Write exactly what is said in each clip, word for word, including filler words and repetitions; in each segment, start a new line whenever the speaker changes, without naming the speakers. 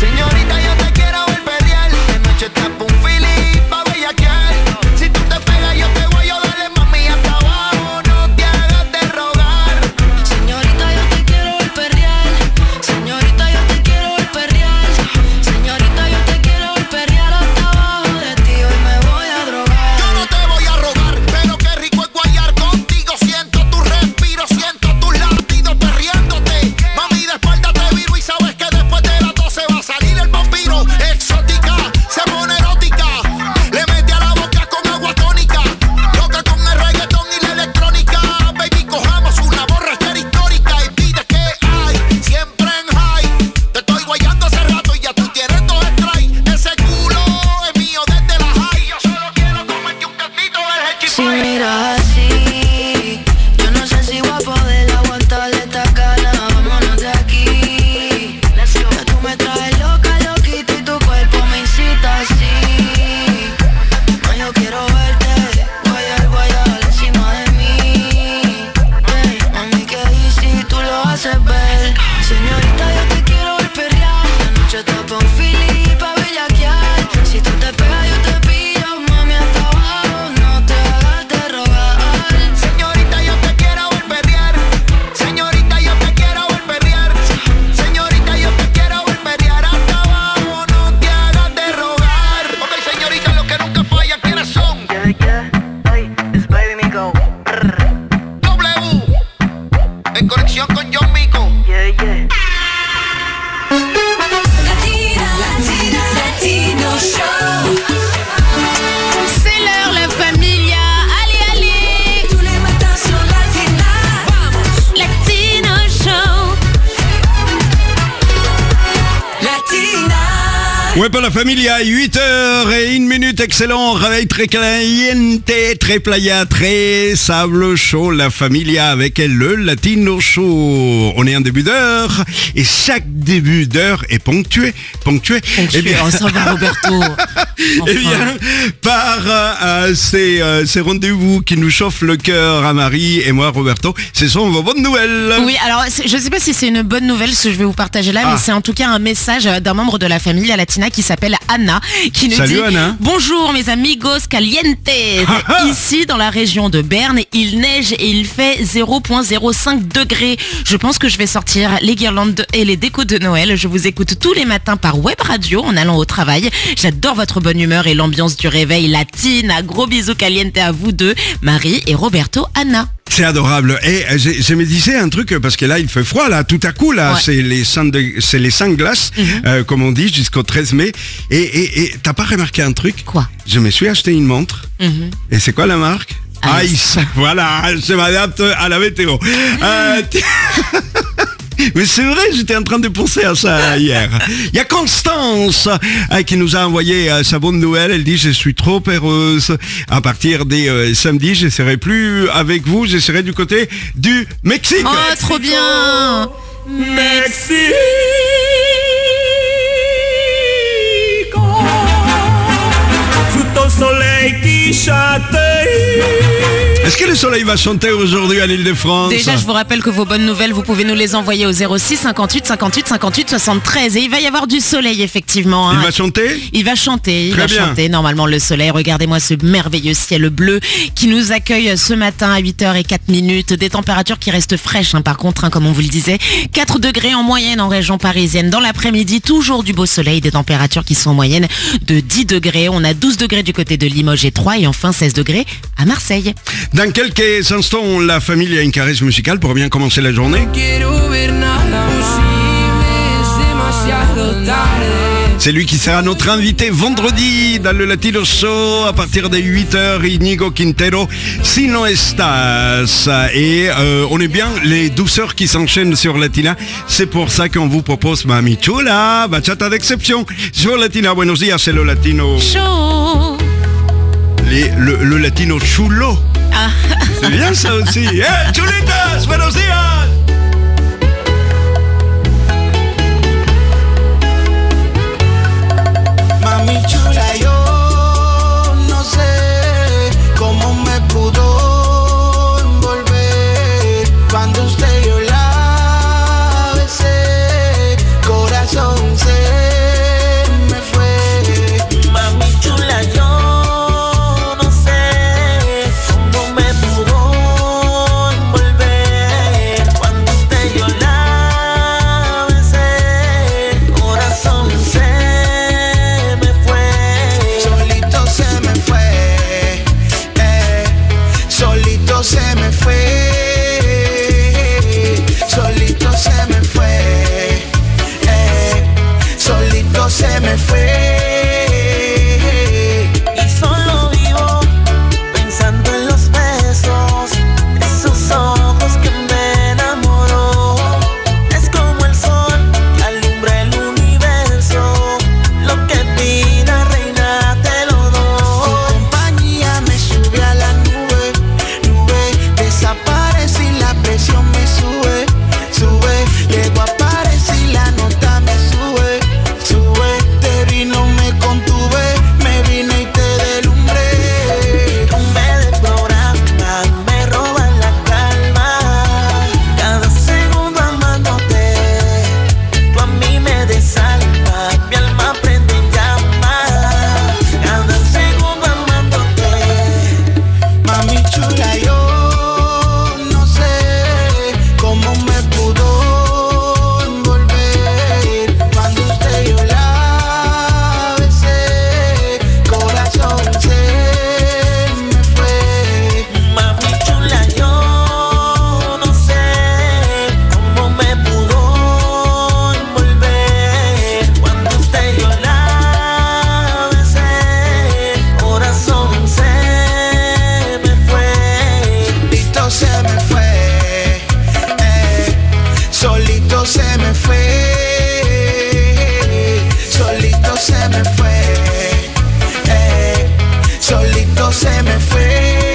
Señorita, yo te quiero ver perrear. De noche te pongo un fili pa' bellaquear. Si tú te pegas, yo te voy a darle, mami, hasta abajo. No te hagas de rogar.
Señorita, yo te quiero ver perrear. Señorita, yo te quiero ver perrear. Señorita, yo te quiero ver perrear hasta abajo de ti. Hoy me voy a drogar.
Yo no te voy a rogar, pero qué rico es guayar contigo. Siento tu respiro, siento tus latidos perreándote. Mami, de espalda te viro y sabes que después de las doce va a salir el vampiro. Exótica, se pone erótica. Le mete a la boca con agua tónica. Loca con el reggaetón y la electrónica. Baby, cojamos una borrachera histórica. Y pide que hay, siempre en high. Te estoy guayando hace rato y ya tú tienes dos strikes. Ese culo es mío desde la high. Yo solo quiero comerte un cantito del
Si
Hechipay.
miras así, yo no sé si voy a poder aguantar esta gana. Vámonos de aquí. Ya tú me traes loca, loquita y tu cuerpo me incita así. No, yo quiero verte, guayar, guayar encima de mí. Ey, mami, que easy, tú lo haces ver. Señorita, yo te quiero ver perrear. La noche está pa' un fili pa' bellaquear. Si tú te pegas, yo te pillo, mami, hasta abajo. No te hagas de rogar.
Señorita, yo te quiero ver perrear. Señorita, yo te quiero ver perrear. Señorita, yo te quiero ver perrear hasta abajo. No te hagas de rogar. Ok, señorita, lo que nunca falla, ¿quiénes son?
Yeah, yeah, ay, it's baby Mico.
W. En conexión con John Mico.
Yeah, yeah.
Latina, Latina, Latino Show.
C'est l'heure, la familia. Allez, allez.
Tous les matins sur Latina.
Latino Show.
Latina.
Ouais, pour la familia, huit heures et une minute, excellent, réveil très caliente, très playa, très sable chaud, la familia avec le Latino Show. On est en début d'heure, et chaque début d'heure est ponctué, ponctué.
Ponctué,
Eh bien,
on s'en va, Roberto.
eh bien, par euh, ces, euh, ces rendez-vous qui nous chauffent le cœur à Marie et moi, Roberto, ce sont vos bonnes nouvelles.
Oui, alors c'est- je ne sais pas si c'est une bonne nouvelle ce que je vais vous partager là,
Ah.
mais c'est en tout cas un message d'un membre de la famille Latina qui s'appelle Anna, qui nous
Salut,
dit
Anna.
Bonjour mes amigos calientes. Ici dans la région de Berne, il neige et il fait zéro virgule zéro cinq degrés. Je pense que je vais sortir les guirlandes et les décos de Noël. Je vous écoute tous les matins par web radio en allant au travail. J'adore votre bonne humeur et l'ambiance du réveil Latina. Gros bisous caliente à vous deux, Marie et Roberto. Anna.
C'est adorable. Et euh, je, je me disais un truc, parce que là, il fait froid, là, tout à coup, là,
Ouais.
c'est les cinq de- c'est les cinq glaces, euh, comme on dit, jusqu'au treize mai. Et, et, et t'as pas remarqué un truc?
Quoi?
Je me suis acheté une montre.
Mhm.
Et c'est quoi la marque?
Ice.
Ice. Voilà, je m'adapte à la météo. Euh, t- Mais c'est vrai, j'étais en train de penser à ça hier. Il y a Constance euh, qui nous a envoyé euh, sa bonne nouvelle. Elle dit « Je suis trop heureuse. À partir des euh, samedis, je serai plus avec vous. Je serai du côté du Mexique.
Oh, trop bien.
Mexique.
Sous ton soleil qui châtaille.
Est-ce que le soleil va chanter aujourd'hui en Ile-de-France?
Déjà, je vous rappelle que vos bonnes nouvelles, vous pouvez nous les envoyer au zéro six cinquante-huit cinquante-huit cinquante-huit soixante-treize. Et il va y avoir du soleil, effectivement. hein.
Il va chanter?
Il va chanter, il
Très
va
bien.
chanter normalement le soleil. Regardez-moi ce merveilleux ciel bleu qui nous accueille ce matin à huit heures zéro quatre minutes. Des températures qui restent fraîches, hein, par contre, hein, comme on vous le disait. quatre degrés en moyenne en région parisienne. Dans l'après-midi, toujours du beau soleil. Des températures qui sont en moyenne de dix degrés. On a douze degrés du côté de Limoges et Troyes. Et enfin seize degrés à Marseille.
Dans quelques instants, la famille a une caresse musicale pour bien commencer la journée. C'est lui qui sera notre invité vendredi dans le Latino Show à partir de huit heures, Íñigo Quintero, Si no estás. Et euh, on est bien les douceurs qui s'enchaînent sur Latina. C'est pour ça qu'on vous propose Mami Chula, bachata d'exception. Sur Latina, buenos días, c'est le Latino...
Chaud.
les- le, le Latino chulo.
Ah.
C'est bien ça aussi. Eh, chulitas, buenos días.
Mami chula, yo no sé cómo me pudo envolver cuando usted yo la besé, corazón se
me fue. Y solo vivo pensando en los besos, esos ojos que me enamoró. Es como el sol que alumbra el universo, lo que pida reina te lo doy.
Tu compañía me sube a la nube, nube, desaparece y la presión me sube, sube, llego a París y la nota me sube, sube, te vi, no me contuve, me vine y te delumbré.
Tú me desprogramas, me robas la calma, cada segundo amándote, tú a mí me desalmas, mi alma prende en llamas, cada segundo amándote.
Mami chula, yo no sé cómo me pudo envolver cuando usted yo la besé, corazón se me fue.
Mami chula, yo no sé cómo me pudo envolver cuando usted yo la besé, corazón se me fue.
Solito se me fue, eh, solito se me fue, solito se me fue, eh, solito se me fue.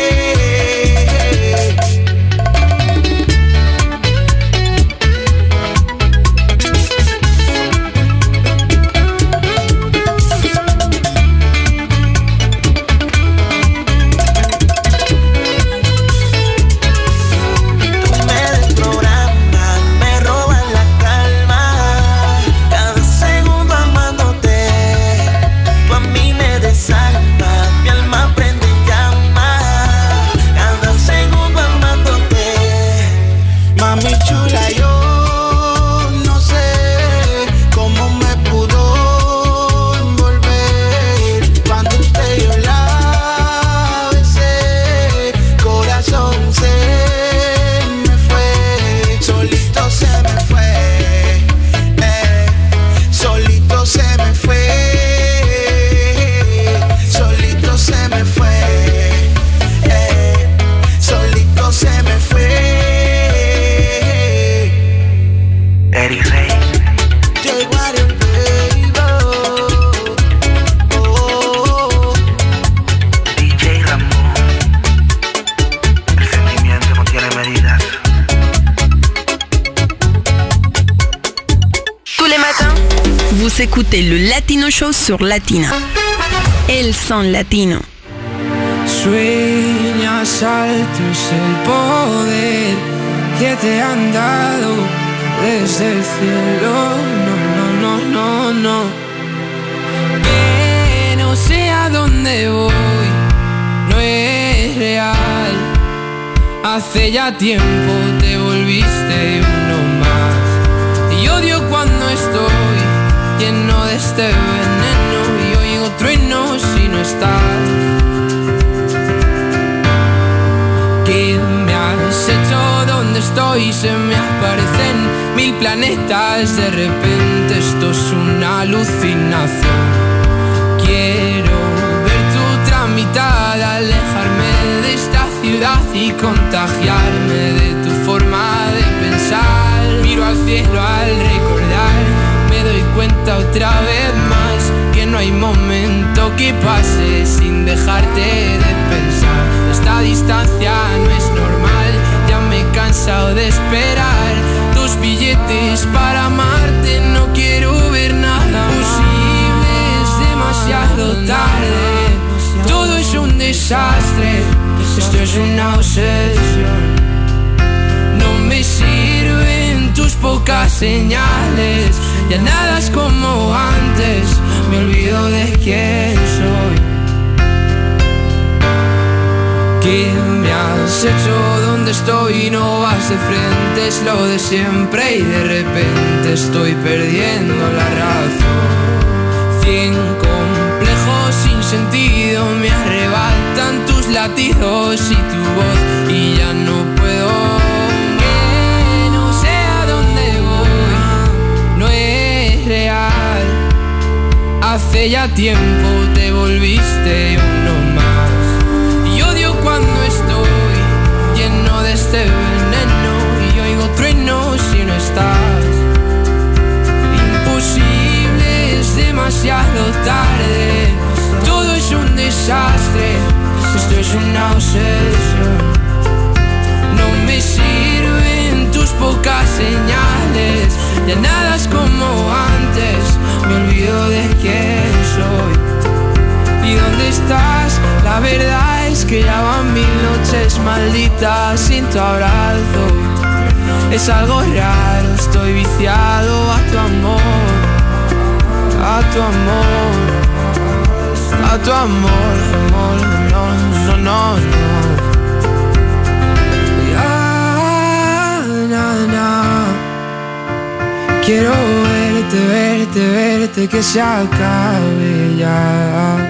Tú me desprogramas, me robas la calma, cada segundo amándote, tú a mí me desalmas, mi alma prende en llamas, cada segundo amándote.
Mami chula, yo no sé cómo me pudo envolver cuando usted yo la besé, corazón se me fue, solito se me fue, eh, solito se me fue, solito se me fue, eh, solito se me fue.
Eric Rey.
J. Water, baby. Oh, oh,
D J Ramón. El sentimiento no tiene medidas.
Tous les matins, vous écoutez le Latino Show sur Latina. El son latino.
Sueñas alto es el poder que te han dado desde el cielo. No, no, no, no, no. Que no sé a dónde voy, no es real. Hace ya tiempo te volviste uno más. Y odio cuando estoy lleno de este veneno y oigo truenos si no estás. ¿Qué me has hecho? ¿Dónde estoy? Se me aparecen mil planetas. De repente esto es una alucinación. Quiero ver tu tramitada, alejarme de esta ciudad y contagiarme de tu forma de pensar. Miro al cielo al recordar, me doy cuenta otra vez más que no hay momento que pase sin dejarte de pensar. Esta distancia no es normal, ya me he cansado de esperar tus billetes para amarte. No quiero ver nada posible, es demasiado tarde. Todo es un desastre, esto es una obsesión. No me sirven tus pocas señales, ya nada es como antes, me olvido de quién soy. ¿Qué me has hecho? ¿Dónde estoy? No vas de frente, es lo de siempre y de repente estoy perdiendo la razón. Cien complejos sin sentido me arrebatan tus latidos y tu voz y ya no puedo. Que no sé a dónde voy, no es real. Hace ya tiempo te volviste uno más. Y odio cuando estoy lleno de este veneno y oigo truenos si no estás. Imposible, es demasiado tarde. Todo es un desastre. Esto es una obsesión. No me sirven tus pocas señales. Ya nada es como antes. Me olvido de quién soy. ¿Y dónde estás? La verdad es que ya van mil noches malditas sin tu abrazo. Es algo raro, estoy viciado a tu amor. A tu amor. A tu amor, amor, no, no, no, no. Ya, na, na. Quiero verte, verte, verte, que se acabe ya.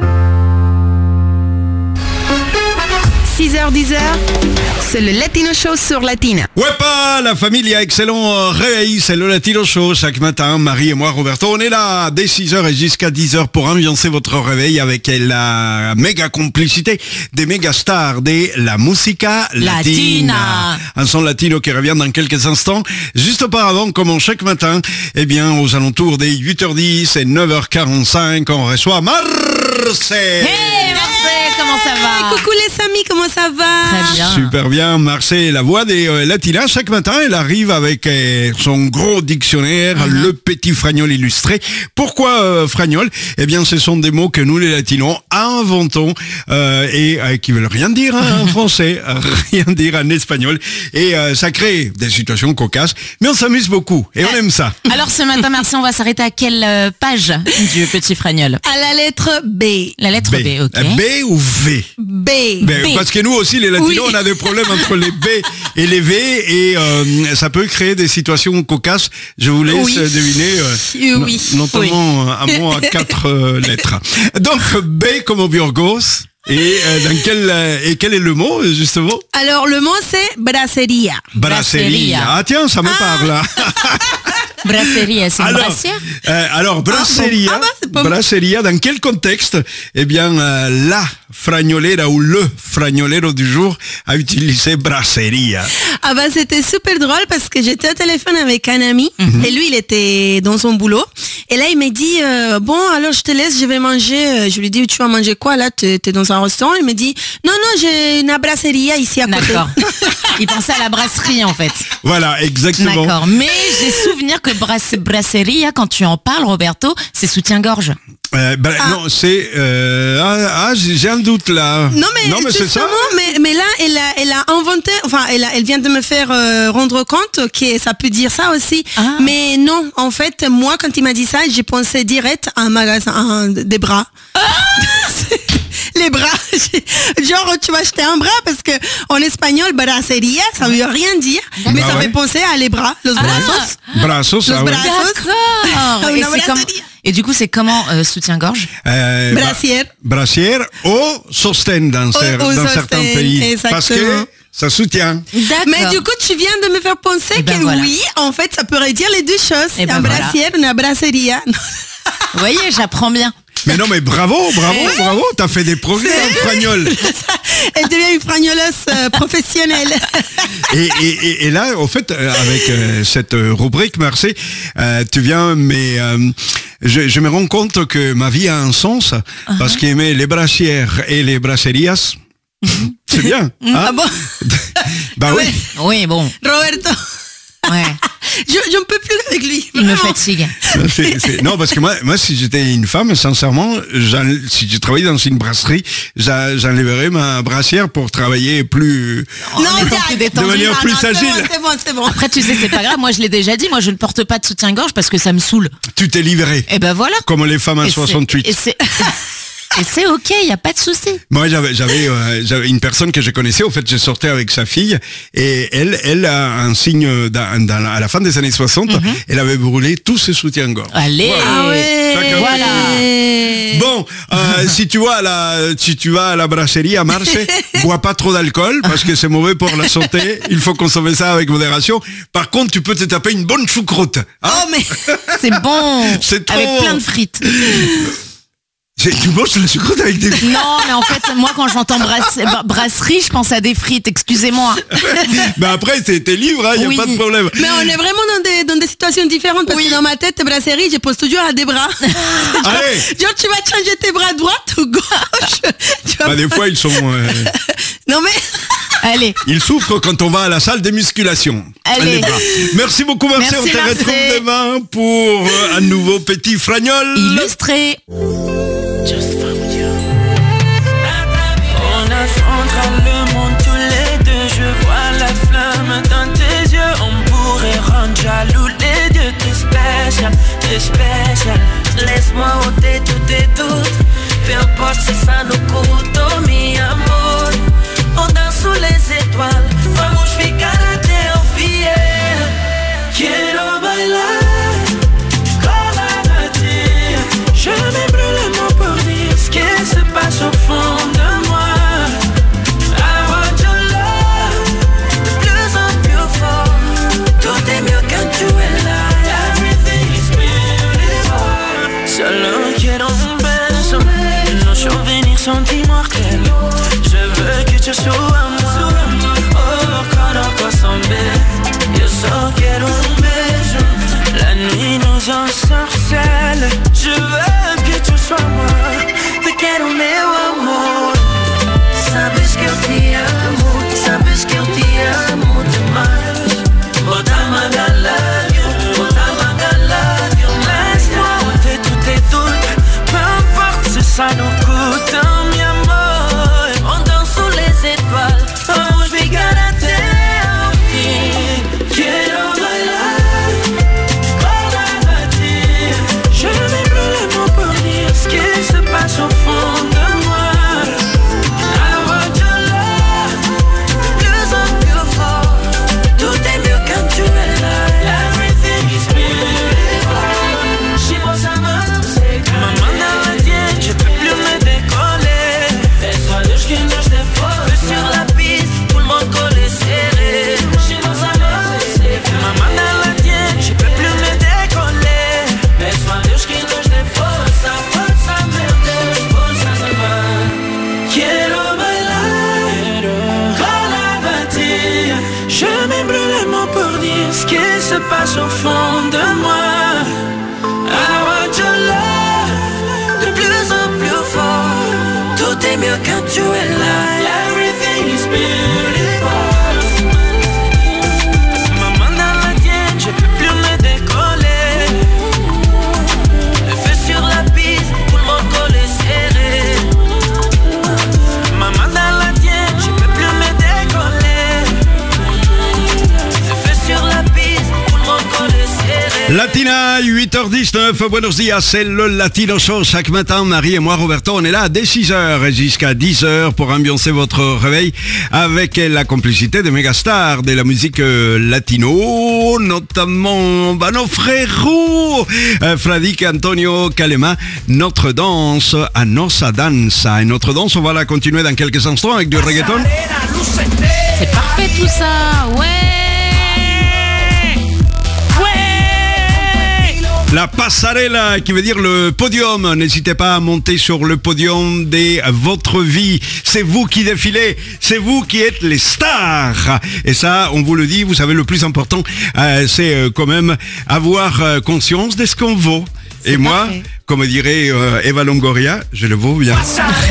six heures dix heures, c'est le Latino Show sur Latina.
Wepa, la famille, excellent réveil, c'est le Latino Show. Chaque matin, Marie et moi, Roberto, on est là dès six heures et jusqu'à dix heures pour ambiancer votre réveil avec la méga complicité des méga stars de la musica latina.
Latina.
Un son latino qui revient dans quelques instants. Juste auparavant, comme chaque matin, eh bien, aux alentours des huit heures dix et neuf heures quarante-cinq, on reçoit Marcel.
Hey Marcel, comment ça va?
Coucou les amis, comment ça va?
Très bien.
Super bien, Marcel, la voix des euh, latinas. Chaque matin, elle arrive avec euh, son gros dictionnaire, uh-huh. le petit fragnol illustré. Pourquoi euh, fragnol? Eh bien, ce sont des mots que nous, les latinos, inventons euh, et euh, qui veulent rien dire hein, en français, rien dire en espagnol. Et euh, ça crée des situations cocasses, mais on s'amuse beaucoup et on aime ça.
Alors ce matin, merci, on va s'arrêter à quelle euh, page du petit fragnol?
À la lettre B.
La lettre B, B ok.
Euh, B ou V?
B.
B.
B.
Parce que nous aussi, les latinos,
Oui.
on a des problèmes entre les B et les V et euh, ça peut créer des situations cocasses. Je vous laisse
Oui.
deviner, euh,
Oui.
no- notamment un mot à quatre euh, lettres. Donc, B comme au Burgos. Et, euh, dans quel, euh, et quel est le mot, justement?
Alors le mot c'est brasseria.
Brasseria. Ah tiens, ça me parle.
Brasserie, c'est une
Alors,
brassière?
euh, alors, brasseria,
Ah bon? Ah bah, c'est pas-
brasseria, dans quel contexte? Eh bien, euh, la fragnolera ou le fragnolero du jour a utilisé brasseria.
Ah bah c'était super drôle parce que j'étais au téléphone avec un ami et lui il était dans son boulot et là il m'a dit euh, bon alors je te laisse, je vais manger. Je lui ai dit tu vas manger quoi là, t'es, t'es dans un restaurant? Il me dit non non j'ai une brasseria ici à côté.
D'accord. Il pensait à la brasserie en fait.
Voilà, exactement.
D'accord. Mais j'ai souvenir que brass- brasseria, quand tu en parles, Roberto, c'est soutien-gorge.
Euh, bah,
Ah.
Non, c'est... Euh, ah, ah, j'ai j'ai un doute là.
Non mais,
non, mais c'est ça.
justement, mais, mais là elle a, elle a inventé, enfin elle, a- elle vient de me faire euh, rendre compte que ça peut dire ça aussi.
Ah.
Mais non, en fait moi quand il m'a dit ça, j'ai pensé direct à un magasin, à un- des bras. Les bras, j'ai- genre tu vas acheter un bras parce que en espagnol brasseria ça veut rien dire, mais
Ah
ça
ouais.
fait penser à les bras, los brazos.
Brasso, ça,
Los
ouais.
brazos.
D'accord. Et,
Una
c'est comme-
brasserie.
Et du coup, c'est comment euh, soutien-gorge?
Euh,
Brassière.
bah, brassière au sosten dans, cer-
au
dans
sosten,
certains pays. Parce que
exactement.
ça soutient.
D'accord.
Mais du coup, tu viens de me faire penser
Eh ben
que
voilà.
oui, en fait, ça pourrait dire les deux choses.
Eh ben
un
voilà.
brassière, une brasseria.
Vous voyez, j'apprends bien.
Mais non, mais bravo, bravo,
Ouais.
bravo, t'as fait des progrès en fragnol.
Elle devient une fragnoleuse euh, professionnelle.
Et, et, et, et là, au fait, euh, avec euh, cette euh, rubrique, Marseille, euh, tu viens, mais euh, je, je me rends compte que ma vie a un sens parce qu'aimer les brassières et les brasserias, c'est bien. Hein?
Ah bon?
Bah oui.
Oui, bon.
Roberto,
Ouais.
je ne peux plus avec lui.
Il me
Vraiment.
fatigue.
C'est- c'est- Non, parce que moi, moi, si j'étais une femme, sincèrement, j'en- si je travaillais dans une brasserie, j'en- j'enlèverais ma brassière pour travailler plus...
En étant
Jack.
plus détendu.
De manière
Ah
plus
non, c'est
agile.
bon, C'est bon, c'est bon.
Après, tu sais, c'est pas grave. Moi, je l'ai déjà dit. Moi, je ne porte pas de soutien-gorge parce que ça me saoule.
Tu t'es livré,
Et ben voilà.
comme les femmes à
Et c'est-
soixante-huit.
Et c'est... Et c'est ok, il n'y a pas de souci.
Moi, j'avais, j'avais, euh, j'avais une personne que je connaissais. Au fait, je sortais avec sa fille et elle, elle a un signe dans, dans la, à la fin des années soixante. Mm-hmm. Elle avait brûlé tous ses soutiens-gorge.
Allez,
voilà.
ah ouais, voilà.
Bon, euh, si tu vas à la, si tu vas à la brasserie à Marseille, bois pas trop d'alcool parce que c'est mauvais pour la santé. Il faut consommer ça avec modération. Par contre, tu peux te taper une bonne choucroute. Hein,
oh mais c'est bon.
C'est trop...
Avec plein de frites.
C'est, tu manges la choucroute avec des frites?
Non, mais en fait, moi, quand j'entends brasse, brasserie, je pense à des frites, excusez-moi.
Mais après, c'est tes livres, il hein, n'y a oui. pas de problème.
Mais on est vraiment dans des, dans des situations différentes, parce oui. que dans ma tête, brasserie, je pense toujours à des bras. genre, genre, tu vas changer tes bras droite ou gauche.
Bah, vas... des fois, ils sont... Euh...
non, mais...
Allez.
Ils souffrent quand on va à la salle de musculation.
Allez.
Merci beaucoup, Marcel.
Merci,
on te
Marcel.
retrouve demain pour euh, un nouveau petit fragnol.
Illustré.
Just found you. On affrontera le monde tous les deux. Je vois la flamme dans tes yeux. On pourrait rendre jaloux les dieux. T'es spécial, t'es spécial. Laisse-moi ôter tous tes doutes. Peu importe si ça nous coûte, oh mi amor. On danse sous les étoiles. Vamos ficar até o fiel. Quiero bailar. Je vais brûler mon pour dire ce qui se passe au fond de moi. I want your love, de plus en plus fort. Tout est mieux quand tu es là. Everything is beautiful. Solo quiero un beso. Nuestro venir sont immortels. Je veux que tu sois moi. Oh, conozco son beso. Yo solo quiero un beso. La nuit nous ensorcelle. Je veux que tu sois moi. Te quero meu amor. Sabes que eu te amo. Sabes que eu te amo demais. Bota-moi dans l'avion. Bota-moi dans l'avion. Laisse-moi ôter tous tes doutes. Peu importe si ça nous coûte. Mi amor. On danse sous les étoiles. Vamos ficar até o fim. Quiero bailar. Je vais brûler mon pour dire ce qui se passe au fond de moi. I want your love, de plus en plus fort. Tout est mieux quand tu es là. Everything is beautiful. Si vos amores se caen, ma main dans la tienne, je peux plus me décoller. Es Dios quien nos deforme. Sur la piste, tout le monde collé serré. Si vos amores se caen, ma main dans la tienne, je peux plus me décoller. Es Dios quien nos dé força, força, meu Deus, força demais. Quiero bailar con la batida. Je me brûle mon pour dire ce qui se passe au fond de moi. I want your love, de plus en plus fort. Tout est mieux quand tu es là. Everything is beautiful. Ma main dans la tienne, je peux plus me décoller. Sur la piste, tout le monde collé serré. Ma main dans la tienne, je peux plus me décoller. Je fais sur la piste, tout le monde collé serré.
Latina, huit heures dix-neuf, buenos días, c'est le Latino Show. Chaque matin, Marie et moi, Roberto, on est là dès six heures et jusqu'à dix heures pour ambiancer votre réveil avec la complicité des mégastars de la musique latino, notamment bah, nos frérots, euh, Fradique et Antonio Calema, notre danse à Nossa Danza. Et notre danse, on va la continuer dans quelques instants avec du reggaeton.
C'est parfait tout ça, ouais.
La passerella, qui veut dire le podium. N'hésitez pas à monter sur le podium de votre vie. C'est vous qui défilez, c'est vous qui êtes les stars. Et ça, on vous le dit, vous savez, le plus important, euh, c'est euh, quand même avoir euh, conscience de ce qu'on vaut. Et moi, parfait. Comme dirait euh, Eva Longoria, je le vaux bien.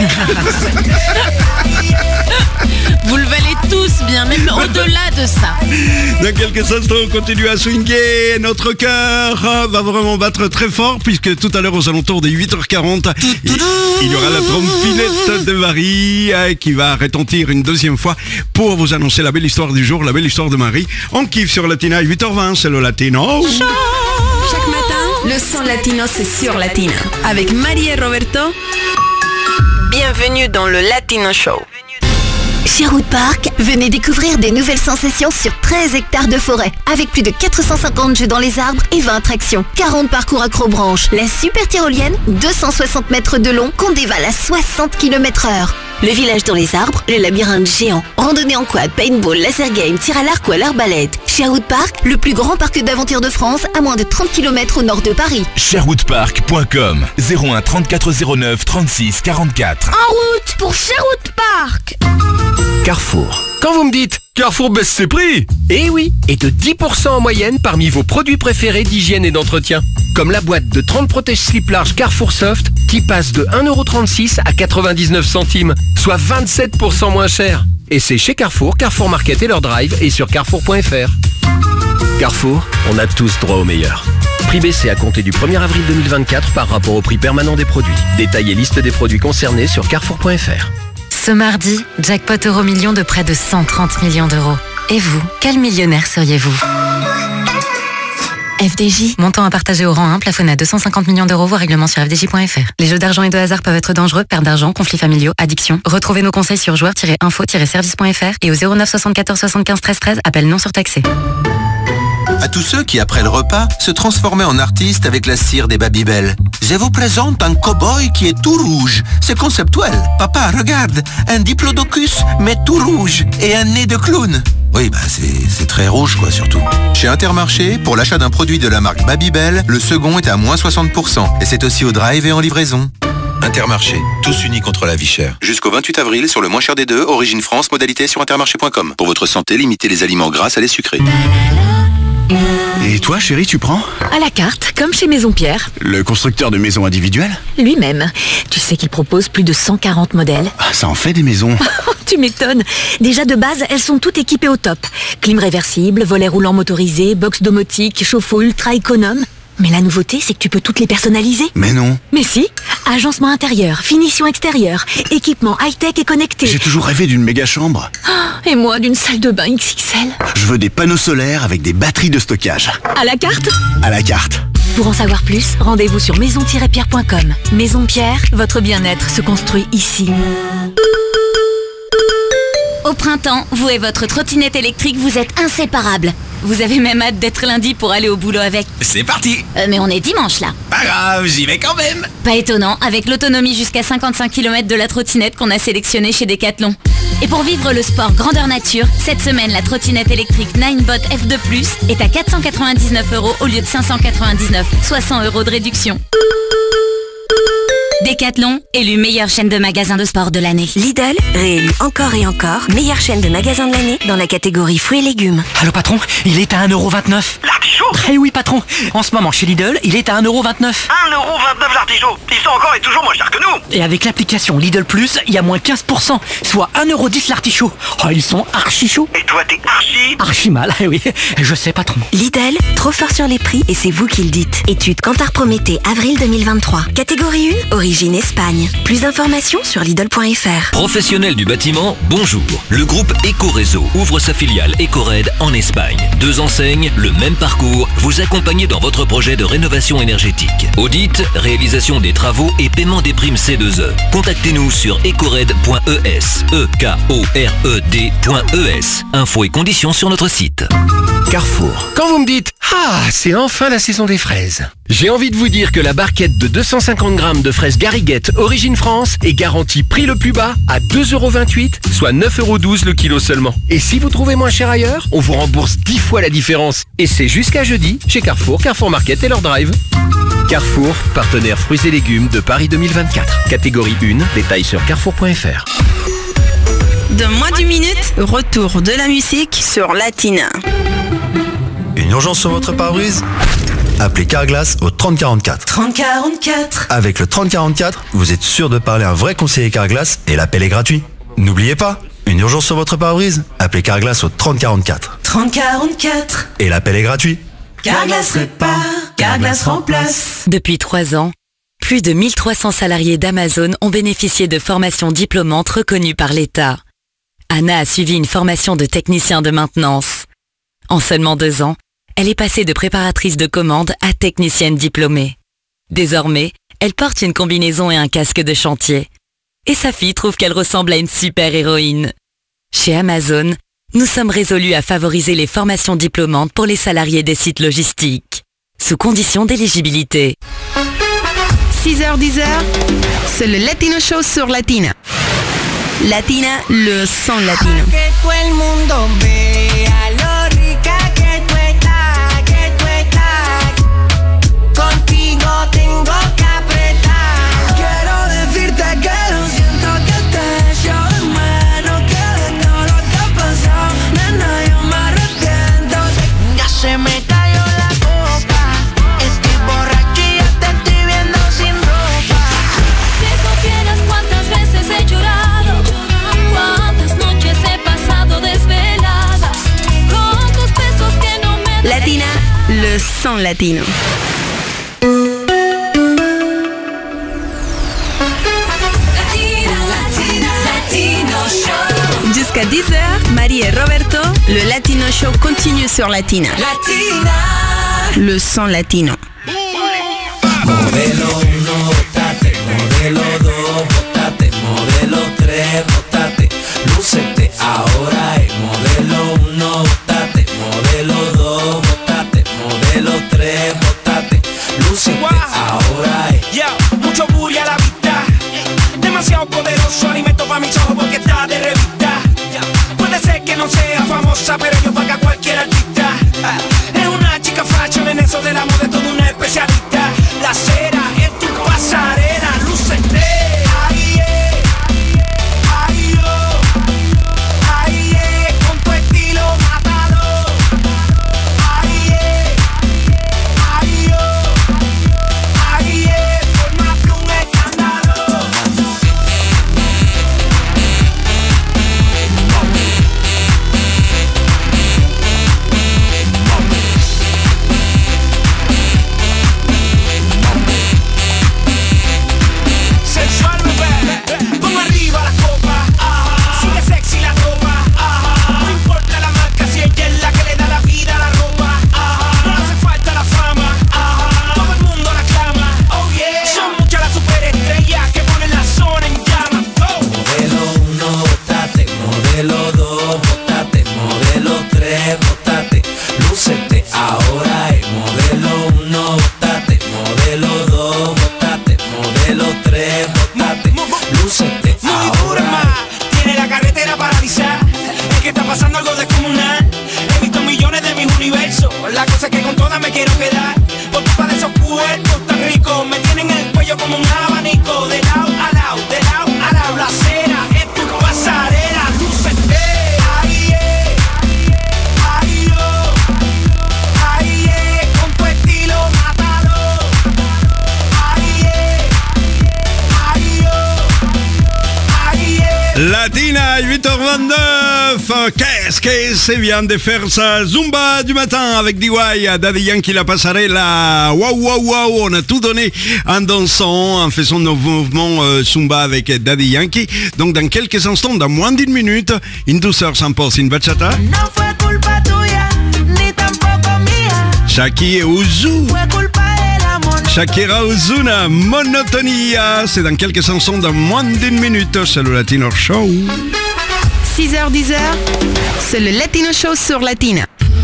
Vous le valez tous bien, même au-delà de ça.
Dans quelques instants, on continue à swinguer. Notre cœur va vraiment battre très fort, puisque tout à l'heure, aux alentours des huit heures quarante, il y aura la trompinette de Marie qui va retentir une deuxième fois pour vous annoncer la belle histoire du jour, la belle histoire de Marie. On kiffe sur Latina, huit heures vingt, c'est le Latino.
Chaque matin, le son latino, c'est sur Latina. Avec Marie et Roberto.
Bienvenue dans le Latino Show.
Sherwood Park, venez découvrir des nouvelles sensations sur treize hectares de forêt, avec plus de quatre cent cinquante jeux dans les arbres et vingt attractions, quarante parcours accrobranches, la super tyrolienne, deux cent soixante mètres de long qu'on dévale à soixante kilomètres heure. Le village dans les arbres, le labyrinthe géant, randonnée en quad, paintball, laser game, tir à l'arc ou à l'arbalète. Sherwood Park, le plus grand parc d'aventure de France, à moins de trente kilomètres au nord de Paris.
sherwood park point com zéro un trente-quatre zéro neuf trente-six quarante-quatre.
En route pour Sherwood Park.
Carrefour. Quand vous me dites Carrefour baisse ses prix, eh oui, et de dix pour cent en moyenne parmi vos produits préférés d'hygiène et d'entretien. Comme la boîte de trente protège-slip large Carrefour Soft qui passe de un euro trente-six à quatre-vingt-dix-neuf centimes, soit vingt-sept pour cent moins cher. Et c'est chez Carrefour, Carrefour Market et leur drive et sur carrefour point f r. Carrefour, on a tous droit au meilleur. Prix baissé à compter du premier avril deux mille vingt-quatre par rapport au prix permanent des produits. Détail et liste des produits concernés sur carrefour point f r.
Ce mardi, jackpot euro million de près de cent trente millions d'euros. Et vous, quel millionnaire seriez-vous ? F D J, montant à partager au rang un, plafonné à deux cent cinquante millions d'euros, voire règlement sur f d j point f r. Les jeux d'argent et de hasard peuvent être dangereux, perte d'argent, conflits familiaux, addiction. Retrouvez nos conseils sur joueurs tiret info tiret service point f r et au zéro neuf soixante-quatorze soixante-quinze treize treize, appel non surtaxé.
À tous ceux qui, après le repas, se transformaient en artistes avec la cire des Babybel. Je vous présente un cow-boy qui est tout rouge. C'est conceptuel. Papa, regarde, un diplodocus, mais tout rouge, et un nez de clown. Oui, bah c'est, c'est très rouge, quoi, surtout. Chez Intermarché, pour l'achat d'un produit de la marque Babybel, le second est à moins soixante pour cent. Et c'est aussi au drive et en livraison. Intermarché, tous unis contre la vie chère. Jusqu'au vingt-huit avril, sur le moins cher des deux, Origine France, modalité sur intermarché point com. Pour votre santé, limitez les aliments gras à les sucrés.
Et toi, chérie, tu prends ?
À la carte, comme chez Maison Pierre.
Le constructeur de maisons individuelles ?
Lui-même. Tu sais qu'il propose plus de cent quarante modèles.
Ah, ça en fait des maisons.
Tu m'étonnes. Déjà de base, elles sont toutes équipées au top. Clim réversible, volet roulant motorisé, box domotique, chauffe-eau ultra économe. Mais la nouveauté, c'est que tu peux toutes les personnaliser.
Mais non.
Mais si. Agencement intérieur, finition extérieure, équipement high-tech et connecté.
J'ai toujours rêvé d'une méga chambre.
Oh, et moi, d'une salle de bain X X L.
Je veux des panneaux solaires avec des batteries de stockage.
À la carte ?
À la carte.
Pour en savoir plus, rendez-vous sur maison tiret pierre point com. Maison Pierre, votre bien-être se construit ici.
Au printemps, vous et votre trottinette électrique, vous êtes inséparables. Vous avez même hâte d'être lundi pour aller au boulot avec.
C'est parti.
Euh, mais on est dimanche là.
Pas grave, j'y vais quand même.
Pas étonnant, avec l'autonomie jusqu'à cinquante-cinq kilomètres de la trottinette qu'on a sélectionnée chez Decathlon. Et pour vivre le sport grandeur nature, cette semaine, la trottinette électrique Ninebot F deux plus est à quatre cent quatre-vingt-dix-neuf euros au lieu de cinq cent quatre-vingt-dix-neuf, soit cent euros de réduction. Decathlon, élu meilleure chaîne de magasins de sport de l'année.
Lidl, réélu encore et encore meilleure chaîne de magasins de l'année dans la catégorie fruits et légumes.
Allô patron, il est à un euro vingt-neuf.
L'artichaut ?
Eh oui patron, en ce moment chez Lidl, il est à un euro vingt-neuf.
un euro vingt-neuf l'artichaut. Ils sont encore et toujours moins chers que nous.
Et avec l'application Lidl Plus, il y a moins quinze pour cent, soit un euro dix l'artichaut. Oh, ils sont archi chauds.
Et toi t'es archi
Archi mal, eh oui, je sais patron.
Lidl, trop fort sur les prix et c'est vous qui le dites. Étude Kantar Prométhée, avril deux mille vingt-trois. Catégorie un, origine Espagne. Plus d'informations sur Lidl point f r.
Professionnels du bâtiment, bonjour. Le groupe Ecoréseau ouvre sa filiale Ecored en Espagne. Deux enseignes, le même parcours, vous accompagner dans votre projet de rénovation énergétique. Audit, réalisation des travaux et paiement des primes C deux E. Contactez-nous sur ecored point e s, e k o r e d point e s. Infos et conditions sur notre site.
Carrefour. Quand vous me dites « Ah, c'est enfin la saison des fraises », j'ai envie de vous dire que la barquette de deux cent cinquante grammes de fraises Gariguette Origine France est garantie prix le plus bas à deux euros vingt-huit, soit neuf euros douze le kilo seulement. Et si vous trouvez moins cher ailleurs, on vous rembourse dix fois la différence. Et c'est jusqu'à jeudi chez Carrefour, Carrefour Market et leur drive. Carrefour, partenaire fruits et légumes de Paris deux mille vingt-quatre. Catégorie un, détails sur carrefour point f r.
De moins d'une minute, retour de la musique sur Latina.
Une urgence sur votre pare-brise ? Appelez Carglass au trente quarante-quatre.
trente quarante-quatre.
Avec le trente quarante-quatre, vous êtes sûr de parler à un vrai conseiller Carglass et l'appel est gratuit. N'oubliez pas, une urgence sur votre pare-brise ? Appelez Carglass au trente quarante-quatre.
trente quarante-quatre.
Et l'appel est gratuit.
Carglass répare, Carglass remplace.
Depuis trois ans, plus de mille trois cents salariés d'Amazon ont bénéficié de formations diplômantes reconnues par l'État. Anna a suivi une formation de technicien de maintenance. En seulement deux ans, elle est passée de préparatrice de commande à technicienne diplômée. Désormais, elle porte une combinaison et un casque de chantier. et sa fille trouve qu'elle ressemble à une super-héroïne. Chez Amazon, nous sommes résolus à favoriser les formations diplômantes pour les salariés des sites logistiques, sous condition d'éligibilité.
six heures dix heures, c'est le Latino Show sur Latina. Latina, le son latino.
Que todo el mundo vea lo rica que tú estás, que tú estás. Contigo tengo que apretar. Quiero decirte que lo siento que te echo de menos, que de todo lo que ha pasado, nena, yo me arrepiento. Ya se me cayó la copa, estoy borracho y ya te estoy viendo sin ropa.
Si supieras cuántas veces he llorado, cuántas noches he pasado desvelada, con tus besos que no me...
Latina, le son latino. Jusqu'à dix heures, Marie et Roberto, le Latino Show continue sur Latina.
Latina.
Le son latino.
Modelo uno, bótate, modelo dos, bótate, modelo tres, bótate, lúcete ahora es modelo uno, bótate, modelo dos, bótate, modelo tres, bótate, lúcete ahora es.
Yo, mucho booty a la vista, demasiado poderoso alimento para mis ojos porque está de revista. Puede ser que no sea famosa, pero yo paga cualquier artista. Es una chica fashion, en eso del amor de todo una especialista. La cera es tu pasarela, lúcete. Ahí es, ahí yo, ahí es, con tu estilo matador. Ahí es, ahí yo, ahí es, formate un escándalo. Sensual, bebé, pon arriba la copa, sigue sexy la ropa, no importa la marca si ella es la que le da la vida a la ropa, no hace falta la fama, todo el mundo la clama, oh yeah, son muchas las superestrellas que ponen la zona en llamas, go.
Modelo uno, bótate, modelo dos, bótate, modelo tres, bótate, lúcete ahora es modelo uno, bótate, modelo dos, bótate, modelo tres, bótate, lúcete ahora es.
Tiene la carretera paralizada, es que está pasando algo descomunal. He visto millones de mis universos, la cosa es que con todas me quiero quedar. Por culpa de esos cuerpos tan ricos, me tienen el cuello como un abanico. De lado a lado, de lado a lado, la cera es tu pasarela, lúcete. Ahí es, ahí yo, ahí es, con tu estilo matador. Ahí es, ahí yo, ahí es.
Latina, huit heures vingt-neuf. Qu'est-ce que c'est bien de faire sa Zumba du matin avec D Y, Daddy Yankee, la passerella. Waouh, waouh, waouh, on a tout donné en dansant, en faisant nos mouvements euh, Zumba avec Daddy Yankee. Donc dans quelques instants, dans moins d'une minute, une douceur sans pause, une bachata.
No fue culpa tuya, ni tampoco mía.
Shaki et Ouzou.
Fue culpa de la monotonía.
Shakira Ozuna, Monotonia. C'est dans quelques instants, dans moins d'une minute, c'est le Latino Show.
six heures dix heures, c'est le Latino Show sur Latina.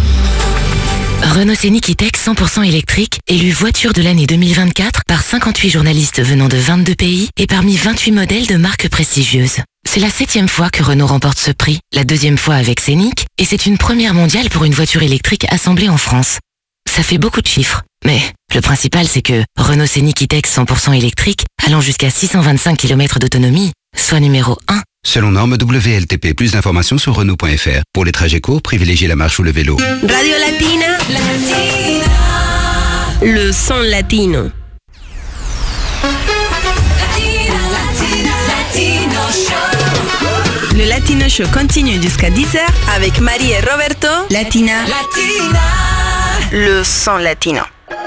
Renault Scénic E-Tech cent pour cent électrique, élu voiture de l'année deux mille vingt-quatre par cinquante-huit journalistes venant de vingt-deux pays et parmi vingt-huit modèles de marques prestigieuses. C'est la septième fois que Renault remporte ce prix, la deuxième fois avec Scénic, et c'est une première mondiale pour une voiture électrique assemblée en France. Ça fait beaucoup de chiffres, mais le principal c'est que Renault Scénic E-Tech cent pour cent électrique, allant jusqu'à six cent vingt-cinq kilomètres d'autonomie, soit numéro un.
Selon norme W L T P, plus d'informations sur Renault point F R. Pour les trajets courts, privilégiez la marche ou le vélo.
Radio Latina, Latina, le son latino. Le Latino Show continue jusqu'à dix heures avec Marie et Roberto. Latina, Latina, le son latino.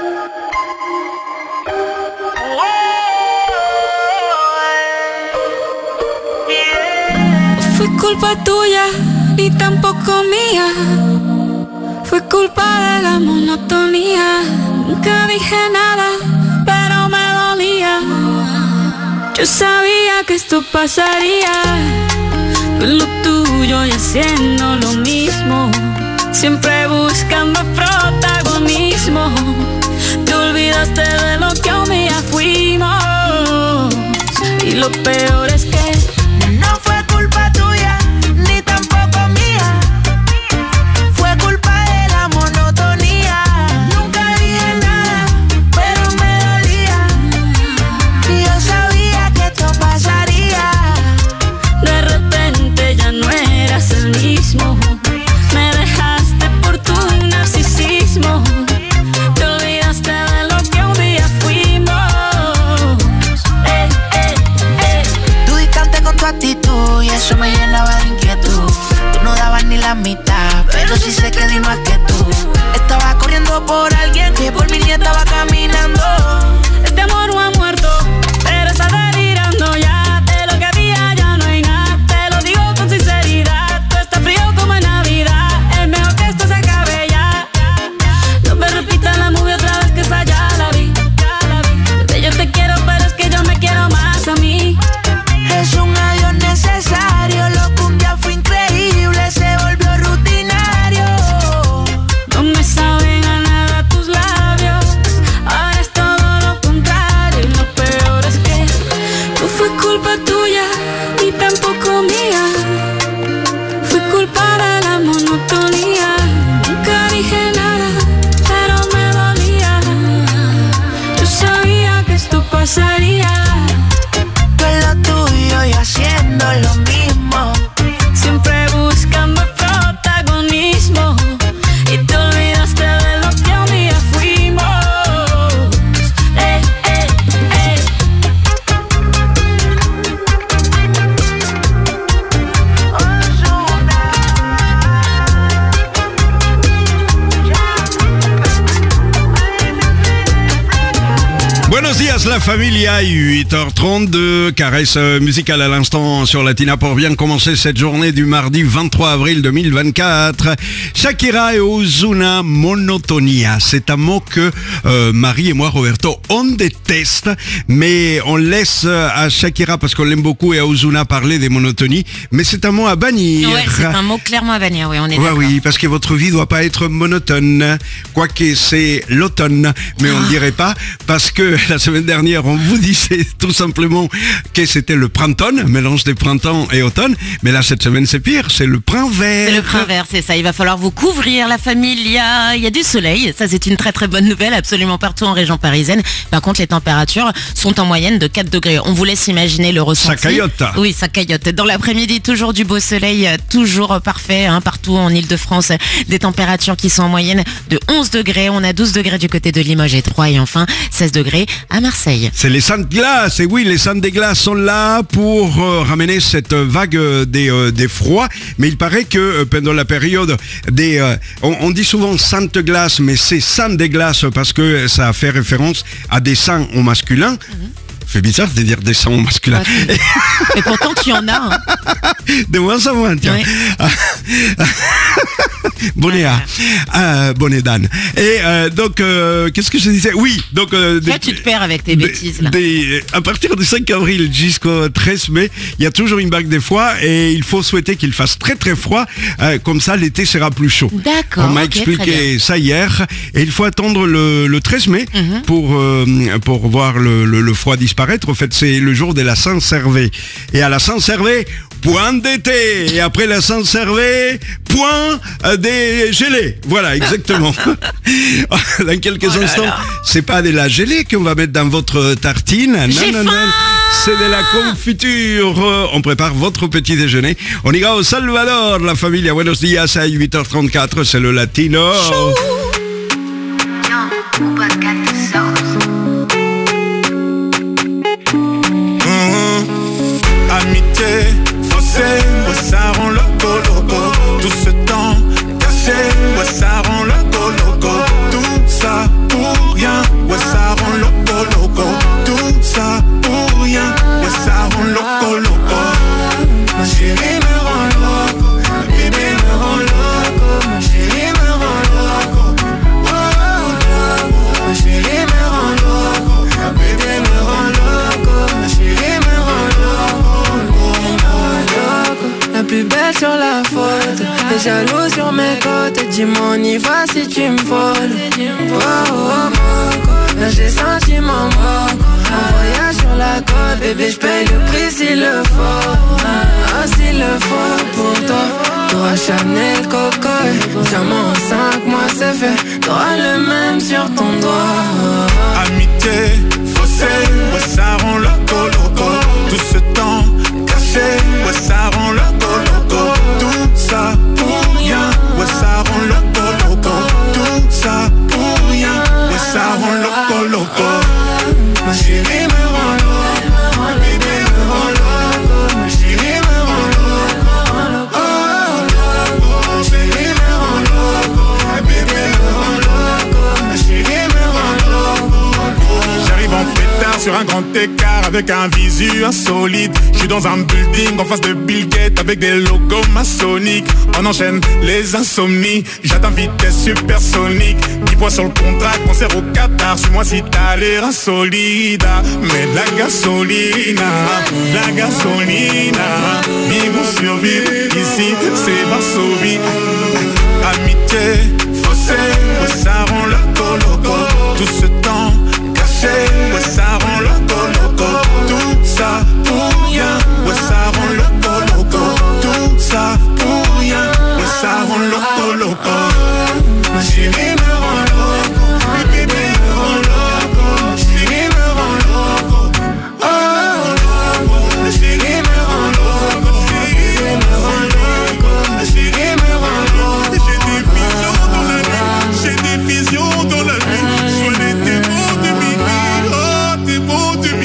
Fue culpa tuya, ni tampoco mía. Fue culpa de la monotonía. Nunca dije nada, pero me dolía. Yo sabía que esto pasaría. Tú en lo tuyo y haciendo lo mismo, siempre buscando protagonismo. Te olvidaste de lo que un día fuimos. Y lo peor es que
no fue culpa tuya, ni tampoco mía. Fue culpa de la monotonía. Nunca dije nada, pero me dolía. Y yo sabía que esto pasaría.
de repente ya no eras el mismo. Me dejaste por tu narcisismo. Te olvidaste de lo que un día fuimos. Eh, eh, eh.
Tú distante con tu actitud y eso me llenaba de inquietud. Tú no dabas ni la mitad, pero sí sé que di más que tú. Estaba corriendo por alguien que por mí ni estaba caminando.
Este amor no ha muerto, pero está delirando ya. De lo que había ya no hay nada. Te lo digo con sinceridad. Tú estás frío como en Navidad. Es mejor que esto se acabe ya. No me repitas la movie otra vez, que esa ya la vi. Bebé, yo te quiero, pero es que yo me quiero más a mí.
Es un adiós necesario. Lo que un día fue increíble se volvió rutinario.
No me saben a nada tus labios. Ahora es todo lo contrario. Y lo peor es que no fue culpa tuya, ni tampoco mía. Fue culpa de la monotonía. Nunca dije nada, pero me dolía. Yo sabía que esto pasaría.
Tú en lo tuyo y haciendo lo mismo.
Siempre buscando protagonismo. Y te olvidaste de lo que un día fuimos. Eh, eh, eh.
Buenos días la familia, huit heures trente-deux, caresse musicale à l'instant sur Latina pour bien commencer cette journée du mardi vingt-trois avril deux mille vingt-quatre. Shakira et Ozuna, Monotonia, c'est un mot que euh, Marie et moi, Roberto, on déteste, mais on laisse à Shakira parce qu'on l'aime beaucoup et à Ozuna parler des monotonies, mais c'est un mot à bannir.
Ouais, c'est un mot clairement à bannir, oui, on est
Ouais,
d'accord.
oui, parce que votre vie doit pas être monotone, quoique c'est l'automne, mais on ne dirait pas, parce que la semaine dernière, on vous disait tout simplement que c'était le printemps, mélange des printemps et automne, mais là, cette semaine, c'est pire, c'est le printemps vert.
C'est le printemps vert, c'est ça. Il va falloir vous couvrir, la famille. Il y a, il y a du soleil. Ça, c'est une très très bonne nouvelle, absolument partout en région parisienne. Par contre, les températures sont en moyenne de quatre degrés. On vous laisse imaginer le ressenti.
Ça caillote.
Oui, ça caillote. Dans l'après-midi, toujours du beau soleil, toujours parfait, hein, partout en Ile-de-France. Des températures qui sont en moyenne de onze degrés. On a douze degrés du côté de Limoges et Troyes. Et enfin, seize degrés à Marseille.
C'est les Saintes Glaces, et oui, les Saintes des Glaces sont là pour euh, ramener cette vague euh, des, euh, des froids, mais il paraît que euh, pendant la période des... euh, on, on dit souvent Sainte Glace, mais c'est Saintes des Glaces parce que ça fait référence à des saints au masculin. Mm-hmm. C'est bizarre de dire des saints au masculin.
Ouais, et pourtant, tu en as. Hein.
De moins en moins, tiens. Ouais. Bonnet A, euh, bonnet d'âne. Et euh, donc, euh, qu'est-ce que je disais? Oui, donc... Euh,
Là, des, tu te perds avec tes
des,
bêtises. Là.
Des, à partir du cinq avril jusqu'au treize mai, il y a toujours une vague des froids et il faut souhaiter qu'il fasse très très froid, euh, comme ça l'été sera plus chaud.
D'accord.
On m'a
okay,
expliqué ça hier et il faut attendre le, le treize mai mm-hmm. pour, euh, pour voir le, le, le froid disparaître. En fait, c'est le jour de la Saint-Servais. Et à la Saint-Servais, point d'été. Et après la Saint-Servais, point des gelées. Voilà, exactement. Dans quelques oh instants, c'est pas de la gelée qu'on va mettre dans votre tartine. Non,
J'ai
non,
faim
non. C'est de la confiture. On prépare votre petit déjeuner. On ira au Salvador, la familia. Buenos días à huit heures trente-quatre. C'est le Latino.
Amitié faussée, ouais ça rend loco loco. Tout ce temps caché, ouais ça rend loco loco. Tout ça pour rien, ouais ça rend loco loco. Tout ça pour rien, ouais ça rend loco loco. Ma chérie me rend loco, ma bébé me rend loco. Ma chérie me rend loco,
T'es jaloux sur mes côtes, dis-moi on y va si tu me voles. Oh, oh, oh, là j'ai senti mon mort. Un voyage sur la côte, bébé j'paye le prix s'il le faut. Ah s'il le faut pour toi. T'auras Chanel, Coco, diamant en cinq mois c'est fait. T'auras le même sur ton doigt.
Amitié, faussée, ouais ça rend loco loco. Tout ce temps caché, ouais ça rend loco loco. Tout ça pour rien, ouais ça rend loco loco. Tout ça pour rien, ouais ça rend loco loco. Ma chérie me rend loco, mon bébé me rend loco. Ma chérie me rend loco, loco. Ma chérie me rend loco, ma bébé me rend loco. Ma chérie me rend loco. J'arrive en pétard sur un grand écart avec un visu insolite. Je suis dans un building en face de Bill Gates avec des logos maçonniques. On enchaîne les insomnies, j'atteins vitesse supersonique. dix points sur le contrat, concert au Qatar. Suis-moi si t'as l'air insolide. Mais de la gasolina, de la gasolina. Vivre ou survivre, ici c'est Varsovie. Amitié, faussée, ouais ça rend loco loco. Tout ce temps caché, ouais ça rend loco loco. Tout ça pour rien, ouais ça rend loco loco. Tout ça pour rien, ouais ça rend loco loco. Ma chérie me rend loco, ma bébé me rend loco. Ma chérie me rend loco, oh loco. Ma chérie me rend loco, ma chérie me rend loco. Ma chérie me rend loco. J'ai des visions dans la nuit, j'ai des visions dans la nuit. Sois les démons de minuit, oh démons de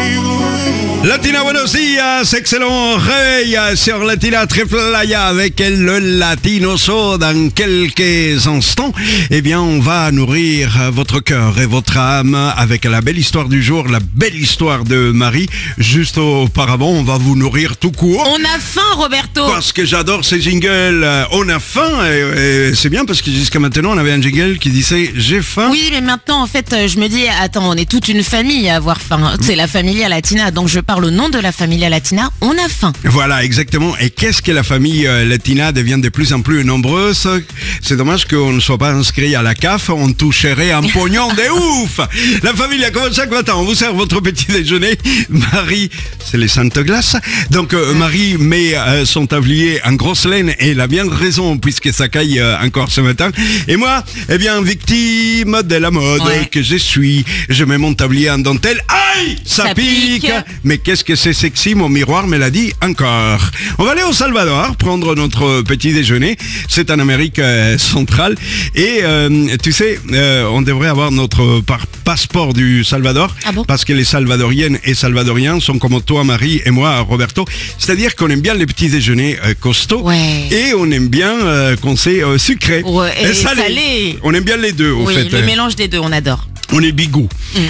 minuit.
Latina, buenos días, excellent réveil sur Latina Triplaya avec le Latino Show. Dans quelques instants, eh bien, on va nourrir votre cœur et votre âme avec la belle histoire du jour, la belle histoire de Marie. Juste auparavant, on va vous nourrir tout court.
On a faim, Roberto.
Parce que j'adore ces jingles. On a faim et, et c'est bien parce que jusqu'à maintenant, on avait un jingle qui disait j'ai faim.
Oui, mais maintenant, en fait, je me dis, attends, on est toute une famille à avoir faim. C'est la Familia Latina, donc je parle au nom de la Familia Latina. On a faim.
Voilà, exactement. Et qu'est-ce que la famille euh, latina devient de plus en plus nombreuse. C'est dommage qu'on ne soit pas inscrit à la C A F. On toucherait un pognon de ouf. La famille, comme chaque matin, on vous sert votre petit déjeuner. Marie, c'est les Sainte Glace. Donc euh, Marie met euh, son tablier en grosse laine et elle a bien raison puisque ça caille euh, encore ce matin. Et moi, eh bien, victime de la mode ouais. que je suis, je mets mon tablier en dentelle. Aïe, ça, ça pique. pique. Mais qu'est-ce que c'est sexy, mon miroir me l'a dit encore. On va aller au Salvador prendre notre petit déjeuner. C'est en Amérique euh, centrale. Et euh, tu sais, euh, on devrait avoir notre par- passeport du Salvador.
Ah bon?
Parce que les Salvadoriennes et Salvadoriens sont comme toi, Marie, et moi, Roberto. C'est-à-dire qu'on aime bien les petits déjeuners euh, costauds.
Ouais.
Et on aime bien euh, qu'on sait euh, sucré.
Ouais, et,
et salé.
salé.
On aime bien les deux, au
oui,
fait.
Le mélange des deux, on adore.
On est bigou. Mm.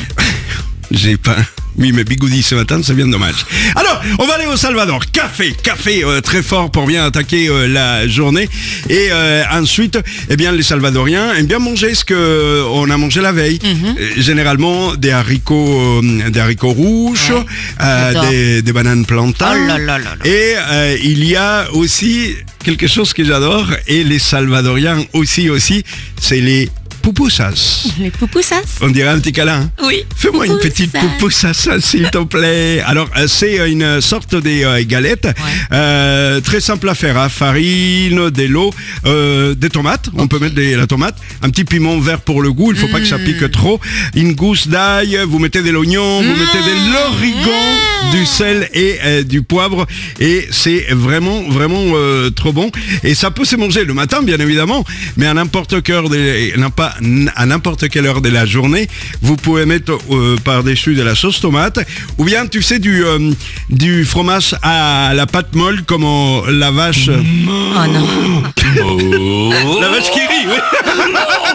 J'ai pas... Oui, mais bigoudi ce matin, c'est bien dommage. Alors, on va aller au Salvador. Café, café euh, très fort pour bien attaquer euh, la journée. Et euh, ensuite, eh bien, les Salvadoriens aiment bien manger ce que on a mangé la veille. Mm-hmm. Euh, généralement, des haricots, euh, des haricots rouges, ouais, euh, des, des bananes plantains.
Oh là là là là.
Et euh, il y a aussi quelque chose que j'adore, et les Salvadoriens aussi, aussi, c'est les pupusas.
Les pupusas.
On dirait un petit câlin.
Oui.
Fais-moi pupusas. Une petite pupusas, s'il te plaît. Alors, c'est une sorte de euh, galette, ouais. euh, très simple à faire. Hein. Farine, de l'eau, euh, des tomates. Okay. On peut mettre de la tomate, un petit piment vert pour le goût. Il ne faut mmh. pas que ça pique trop. Une gousse d'ail. Vous mettez de l'oignon, mmh. vous mettez de l'origan, mmh. du sel et euh, du poivre. Et c'est vraiment, vraiment euh, trop bon. Et ça peut se manger le matin, bien évidemment, mais à n'importe quelle heure de, non pas à n'importe quelle heure de la journée. Vous pouvez mettre euh, par-dessus de la sauce tomate, ou bien tu sais du euh, du fromage à la pâte molle comme on, la vache.
Oh non.
Oh. La vache qui rit. Oui.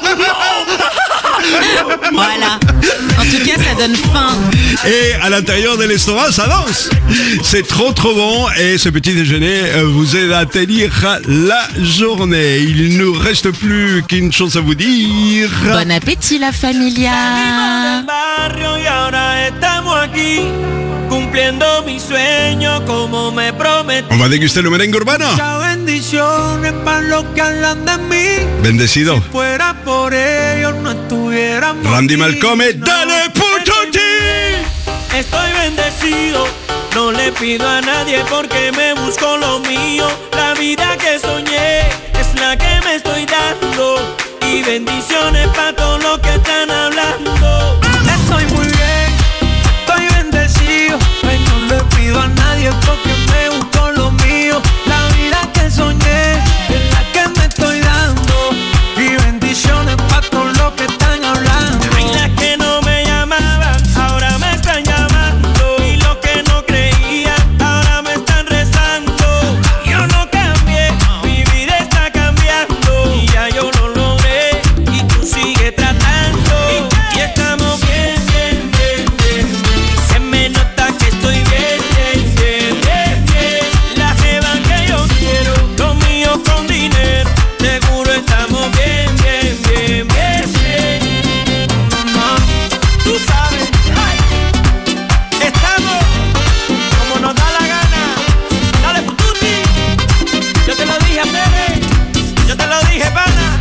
Voilà. En tout cas, ça donne faim.
Et à l'intérieur de l'estomac, ça danse. C'est trop trop bon. Et ce petit déjeuner vous aide à tenir la journée. Il ne nous reste plus qu'une chose à vous dire.
Bon appétit, la familia.
cumpliendo mi sueño como me prometí.
On va déguster le merengue urbano.
Muchas bendiciones para los que hablan de mí.
Bendecido.
Si fuera por ellos no estuviéramos
Randy
aquí,
Malcome,
no.
dale puto ti.
Estoy bendecido, no le pido a nadie porque me busco lo mío. La vida que soñé es la que me estoy dando. Y bendiciones para todos los que están hablando. Estoy muy bien, estoy bendecido. Ay, no le pido a nadie porque me busco lo mío. La vida que soñé es la que me estoy dando. Y bendiciones para todos los que están hablando. Ay, las que no me llamaban, ahora me están llamando. Y los que no creían, ahora me están rezando. Yo no cambié, mi vida está cambiando. Y ya yo lo logré, y tú sigues tratando. Y estamos bien, bien, bien, bien. Se me nota que estoy bien, bien, bien, bien, bien. La jeva que yo quiero, lo mío con dinero. Seguro estamos bien, bien, bien, bien, bien. Mamá, tú sabes, ay, estamos como nos da la gana. Dale, pututi. Yo te lo dije, Pérez. Yo te lo dije, pana.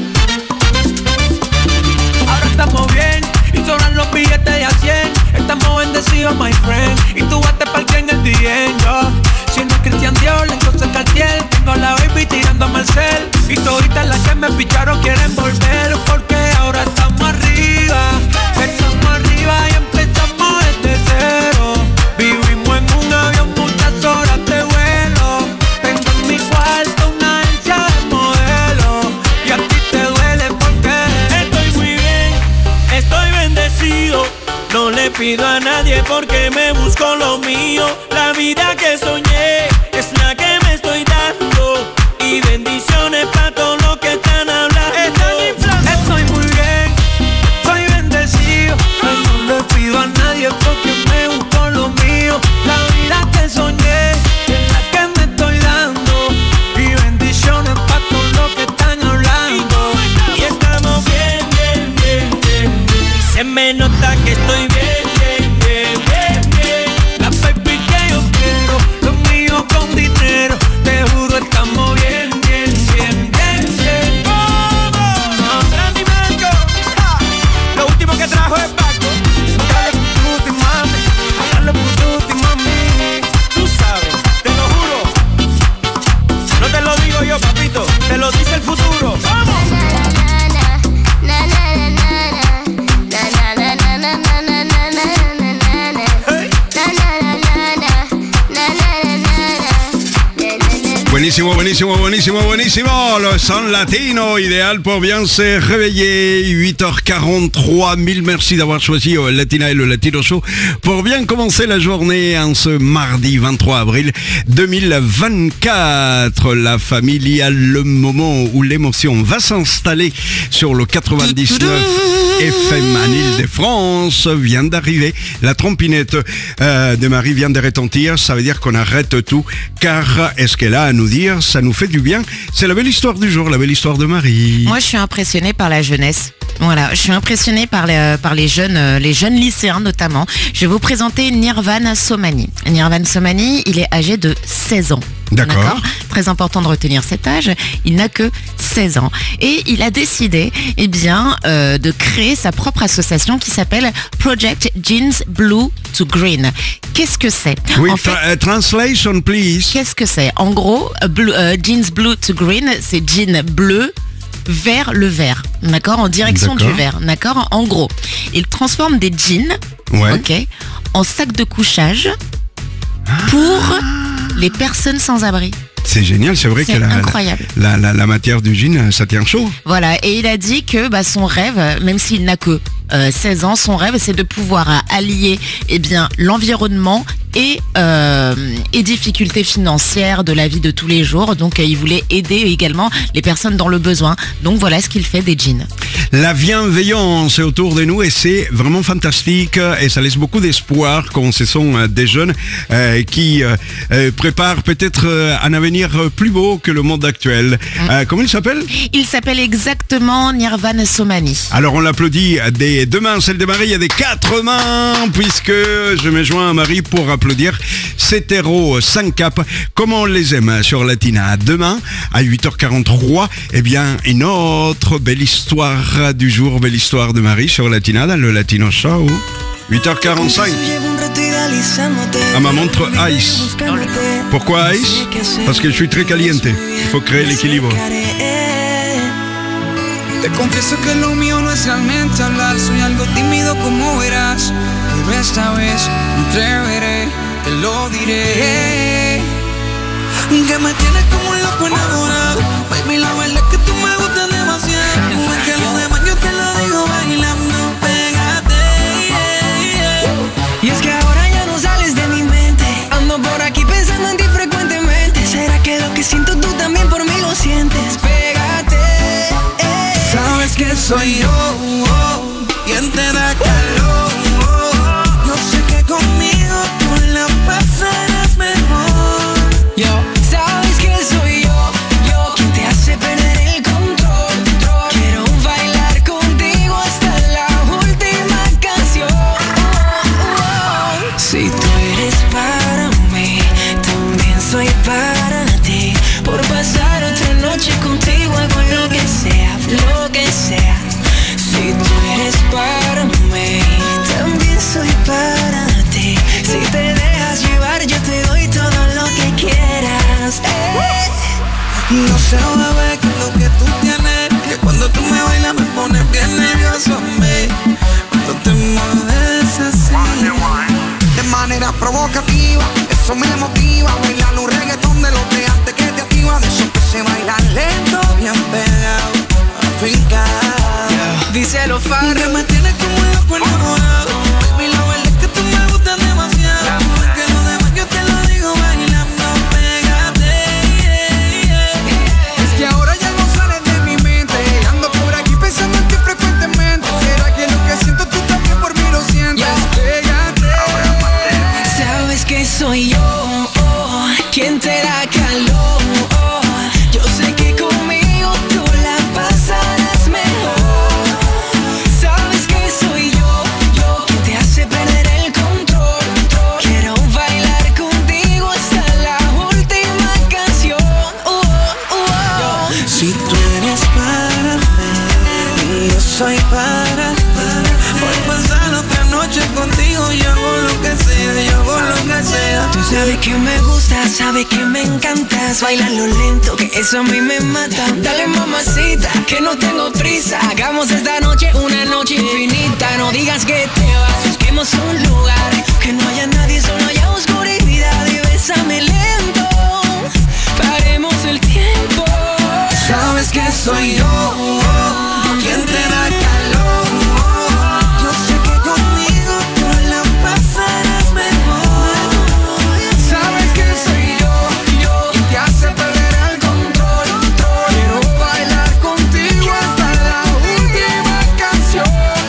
Ahora estamos bien y sobran los billetes de a cien. Estamos bendecidos, my friend. Y tú vas te parque en el D M, yo. Siendo Cristian Dior, entonces Cartier. Tengo la baby tirando a Marcel. Y toditas las que me picharon quieren volver. Porque ahora estamos arriba. Estamos arriba y empezamos desde cero. Vivimos en un avión, muchas horas de vuelo. Tengo en mi cuarto una agencia de modelo. Y a ti te duele porque estoy muy bien, estoy bendecido. No le pido a nadie porque me busco lo mío. La vida que soñé es la que me estoy dando. Y bendiciones para todos los que están hablando. Estoy muy bien, estoy bendecido. No le pido a nadie porque me busco lo mío. La vida que soñé es la que me estoy dando. Y bendiciones para todos los que están hablando. Y estamos bien, bien, bien, bien. Se me nota que estoy bien, bien, bien, bien, bien. La baby que yo quiero, lo mío con dinero. Te juro estamos bien, bien, bien, bien, bien. ¡Vamos! Randy Manco, ja. Lo último que trajo es Paco. Dale pututi, mami. Dale pututi, mami. Tú sabes, te lo juro. No te lo digo yo, papito. Te lo dice el futuro. ¡Vamos!
Buenísimo, buenísimo, buenísimo, buenísimo. Le son latino, idéal pour bien se réveiller. huit heures quarante-trois. Mille merci d'avoir choisi euh, Latina et le Latino Show pour bien commencer la journée en ce mardi vingt-trois avril deux mille vingt-quatre. La familia, le moment où l'émotion va s'installer sur le quatre-vingt-dix-neuf F M en Île-de-France vient d'arriver. La trompinette euh, de Marie vient de retentir. Ça veut dire qu'on arrête tout, car est-ce qu'elle a à nous dire, ça nous fait du bien. C'est la belle histoire du jour, la belle histoire de Marie.
Moi, je suis impressionnée par la jeunesse. Voilà, je suis impressionnée par les, par les jeunes, euh, les jeunes lycéens notamment. Je vais vous présenter Nirvan Somani. Nirvan Somani, il est âgé de seize ans.
D'accord. D'accord.
Très important de retenir cet âge. Il n'a que seize ans. Et il a décidé, eh bien, euh, de créer sa propre association qui s'appelle Project Jeans Blue to Green. Qu'est-ce que c'est?
Oui,
en
tra-
fait,
uh, translation, please.
Qu'est-ce que c'est? En gros, euh, blue, euh, Jeans Blue to Green, c'est jean bleu vers le vert, d'accord, en direction
D'accord.
du vert, d'accord. En gros, il transforme des jeans,
Ouais.
ok, en sac de couchage pour les personnes sans abri.
C'est génial, c'est vrai
C'est
que la,
incroyable.
la, la, la matière du jean, ça tient chaud.
Voilà, et il a dit que bah, son rêve, même s'il n'a que euh, seize ans, son rêve c'est de pouvoir euh, allier eh bien, l'environnement et, euh, et difficultés financières de la vie de tous les jours. Donc euh, il voulait aider également les personnes dans le besoin. Donc voilà ce qu'il fait des jeans.
La bienveillance est autour de nous et c'est vraiment fantastique et ça laisse beaucoup d'espoir quand ce sont euh, des jeunes euh, qui euh, euh, préparent peut-être euh, un avenir plus beau que le monde actuel.
Mm.
Euh, comment il s'appelle?
Il s'appelle exactement Nirvan Somani.
Alors on l'applaudit des deux mains, celle de Marie, il y a des quatre mains puisque je me joins à Marie pour applaudir cet héros sans cap, comme on les aime sur Latina. Demain, à huit heures quarante-trois, eh bien, une autre belle histoire du jour, belle histoire de Marie sur Latina, dans le Latino Show. huit heures quarante-cinq. À ma montre Ice. Pourquoi Ice? Parce que je suis très caliente. Il faut créer l'équilibre.
Te confieso que lo mío no es realmente hablar. Soy algo tímido como verás, pero esta vez me atreveré, te lo diré. Que me tienes como un loco enamorado. Baby, la verdad es que tú me gustas demasiado. Es que lo demás yo te lo digo bailando, pégate. Y es que ahora ya no sales de mi mente. Ando por aquí pensando en ti frecuentemente. ¿Será que lo que siento tú también por mí lo sientes? Pégate. Sabes que soy yo, oh, quien te da calor. Oh, yo sé que conmigo tú la pasarás mejor. Yo, sabes que soy yo, yo quien te hace perder el control. Quiero bailar contigo hasta la última canción. Oh, oh. Si tú eres para mí, también soy para ti. Por pasar otra noche contigo hago lo que sea, lo que sea. Si tú eres para mí, también soy para ti. Si te dejas llevar, yo te doy todo lo que quieras. Eh. No sé, bebé, que lo que tú tienes, que cuando tú me bailas me pones bien nervioso a mí. Cuando te mueves así, de manera provocativa, eso me motiva. Bailar un reggaetón de los de antes que te activa. De eso que se baila lento, bien pegado, afincado. Yeah. Díselo, Farro. Que me tienes como un loco enamorado. Baby, la verdad es que tú me gustas demasiado. Yeah. Que lo demás yo te lo digo bailando, pégate. Yeah, yeah. Es que ahora ya no sales de mi mente. Ando por aquí pensando en ti frecuentemente. ¿Será que lo que siento tú también por mí lo sientes? Yeah. Pégate. Sabes que soy yo, oh, quien te da calor. Oh, yo sé que conmigo tú la pasarás mejor. Sabes que soy yo, yo quien te hace perder el control. Quiero bailar contigo hasta la última canción. Oh, oh, oh. Si tú eres para mí, yo soy para ti. Por pasar otra noche contigo, yo hago lo que sea, yo hago lo que sea. Tú sabes que me gusta, sabes que me encantas. Bailalo lento, que eso a mí me mata. Dale, mamacita, que no tengo prisa. Hagamos esta noche una noche infinita. No digas que te vas, busquemos un lugar que no haya nadie, solo haya oscuridad. Y bésame lento, paremos el tiempo. Sabes que soy yo, oh, quien te da calor. Oh, yo sé que conmigo tú la pasarás mejor. Sabes que soy yo, yo quien te hace perder el control. Quiero bailar contigo hasta la última canción.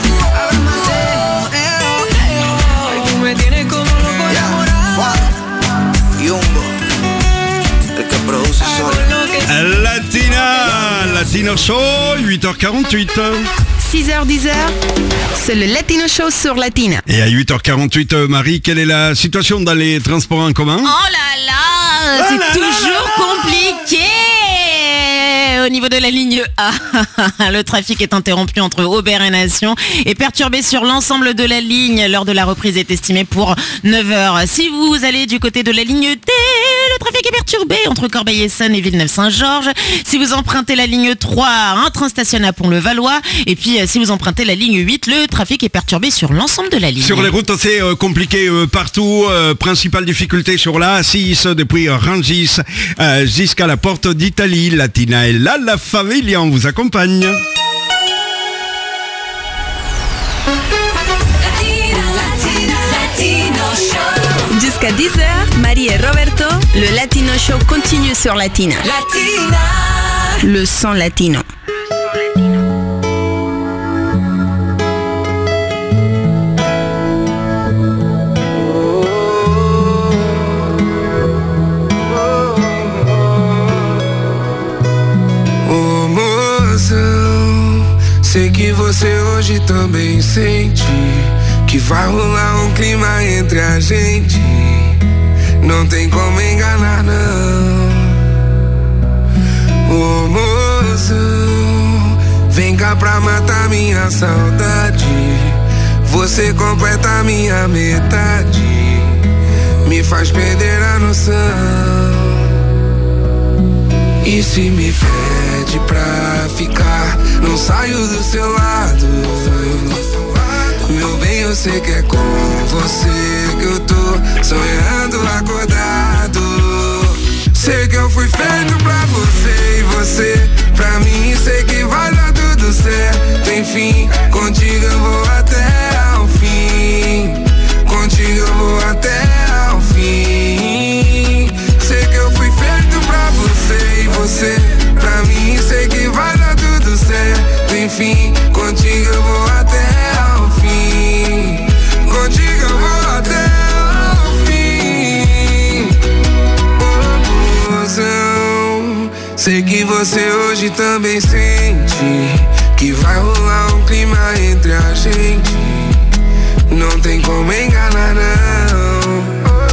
Ay, tú me tienes como loco enamorado. Yumbo, el que produce solo.
Latina, Latino Show, huit heures quarante-huit.
six heures dix heures, c'est le Latino Show sur Latina.
Et à huit heures quarante-huit, Marie, quelle est la situation dans les transports en commun?
Oh là là, c'est
là
toujours
là là
compliqué. Au niveau de la ligne A, le trafic est interrompu entre Aubert et Nation et perturbé sur l'ensemble de la ligne. L'heure de la reprise est estimée pour neuf heures. Si vous allez du côté de la ligne D, le trafic est perturbé entre Corbeil-Essonnes et Villeneuve-Saint-Georges. Si vous empruntez la ligne trois, un train stationne à Pont-le-Valois. Et puis si vous empruntez la ligne huit, le trafic est perturbé sur l'ensemble de la ligne.
Sur les routes, c'est euh, compliqué euh, partout. Euh, principale difficulté sur la A six depuis Rungis euh, jusqu'à la porte d'Italie. Latina est là, la familia, on vous accompagne.
Jusqu'à dix heures, Marie et Roberto, le Latino Show continue sur Latina.
Latina.
Le son latino.
Oh, mozão, sei que você hoje também sente
que vai rolar um clima entre a gente. Não tem como enganar, não. Ô moço, vem cá pra matar minha saudade. Você completa minha metade, me faz perder a noção. E se me pede pra ficar, não saio do seu lado. Meu bem, eu sei que é com você que eu tô sonhando acordado. Sei que eu fui feito pra você e você pra mim. Sei que vai dar tudo certo, enfim. Contigo eu vou até ao fim. Contigo eu vou até ao fim. Sei que eu fui feito pra você e você pra mim. Sei que vai dar tudo certo, enfim. Contigo eu vou até ao fim. Contigo eu vou até ao fim. Oh, mozão, sei que você hoje também sente que vai rolar um clima entre a gente. Não tem como enganar, não.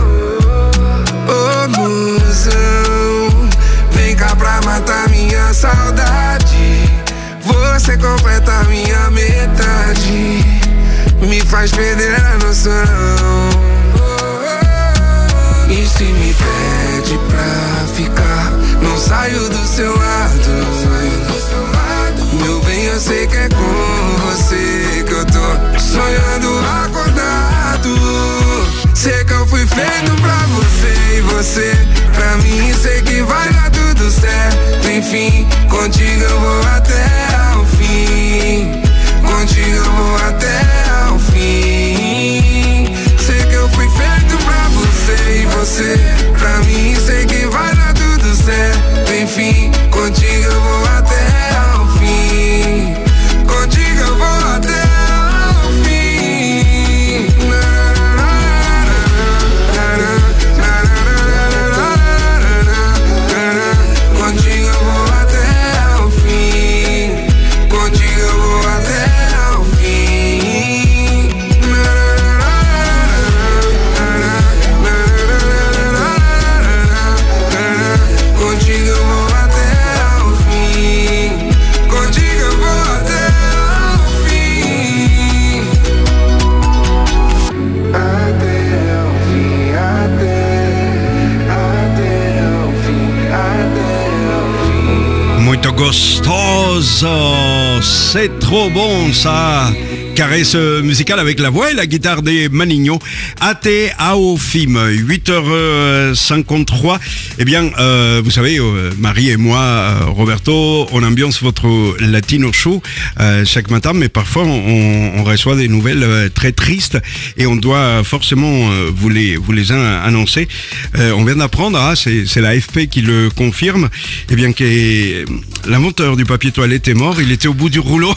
Oh, mozão, vem cá pra matar minha saudade. Você completa minha metade, me faz perder a noção. E se me pede pra ficar, não saio do seu lado. Meu bem, eu sei que é com você que eu tô sonhando acordado. Sei que eu fui feito pra você e você pra mim. Sei que vai dar tudo certo, enfim. Contigo eu vou até ao fim. Contigo eu vou até ao fim. Sei que eu fui feito pra você e você pra mim. Sei que vai dar tudo certo, enfim. Contigo eu vou até ao fim. Contigo eu vou até ao fim. Contigo eu vou até ao fim. Contigo eu vou até ao fim. Contigo eu vou até ao fim. Contigo eu vou até ao fim. Até ao fim, até, até ao fim, até ao fim.
Muito gostoso, c'est trop bon ça. Caresse musicale avec la voix et la guitare des Manigno. A T Aofim, huit heures cinquante-trois. Eh bien, euh, vous savez, euh, Marie et moi, euh, Roberto, on ambiance votre Latino Show euh, chaque matin, mais parfois on, on reçoit des nouvelles euh, très tristes et on doit forcément euh, vous les vous les annoncer. Euh, on vient d'apprendre, hein, c'est, c'est la F P qui le confirme, eh bien que l'inventeur du papier toilette est mort, il était au bout du rouleau.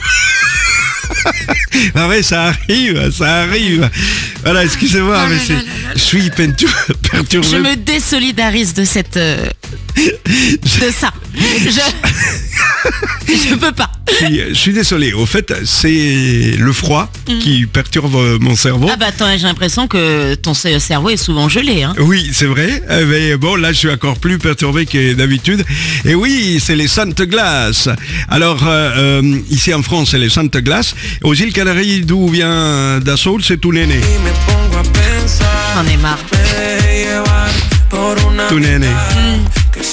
Ah ouais, ça arrive, ça arrive. Voilà, excusez-moi,
oh
mais
là
c'est,
là là là.
je suis perturbé.
Je me désolidarise de cette, euh, de ça. Je, je peux pas.
Je suis, je suis désolé. Au fait, c'est le froid mm. qui perturbe mon cerveau.
Ah bah attends, j'ai l'impression que ton cerveau est souvent gelé. Hein.
Oui, c'est vrai. Mais bon, là, je suis encore plus perturbé que d'habitude. Et oui, c'est les Saintes Glaces. Alors, euh, euh, ici en France, c'est les Saintes Glaces. Aux îles Canaries, d'où vient Dassault, c'est tout néné.
J'en ai marre.
Tout néné. Mm.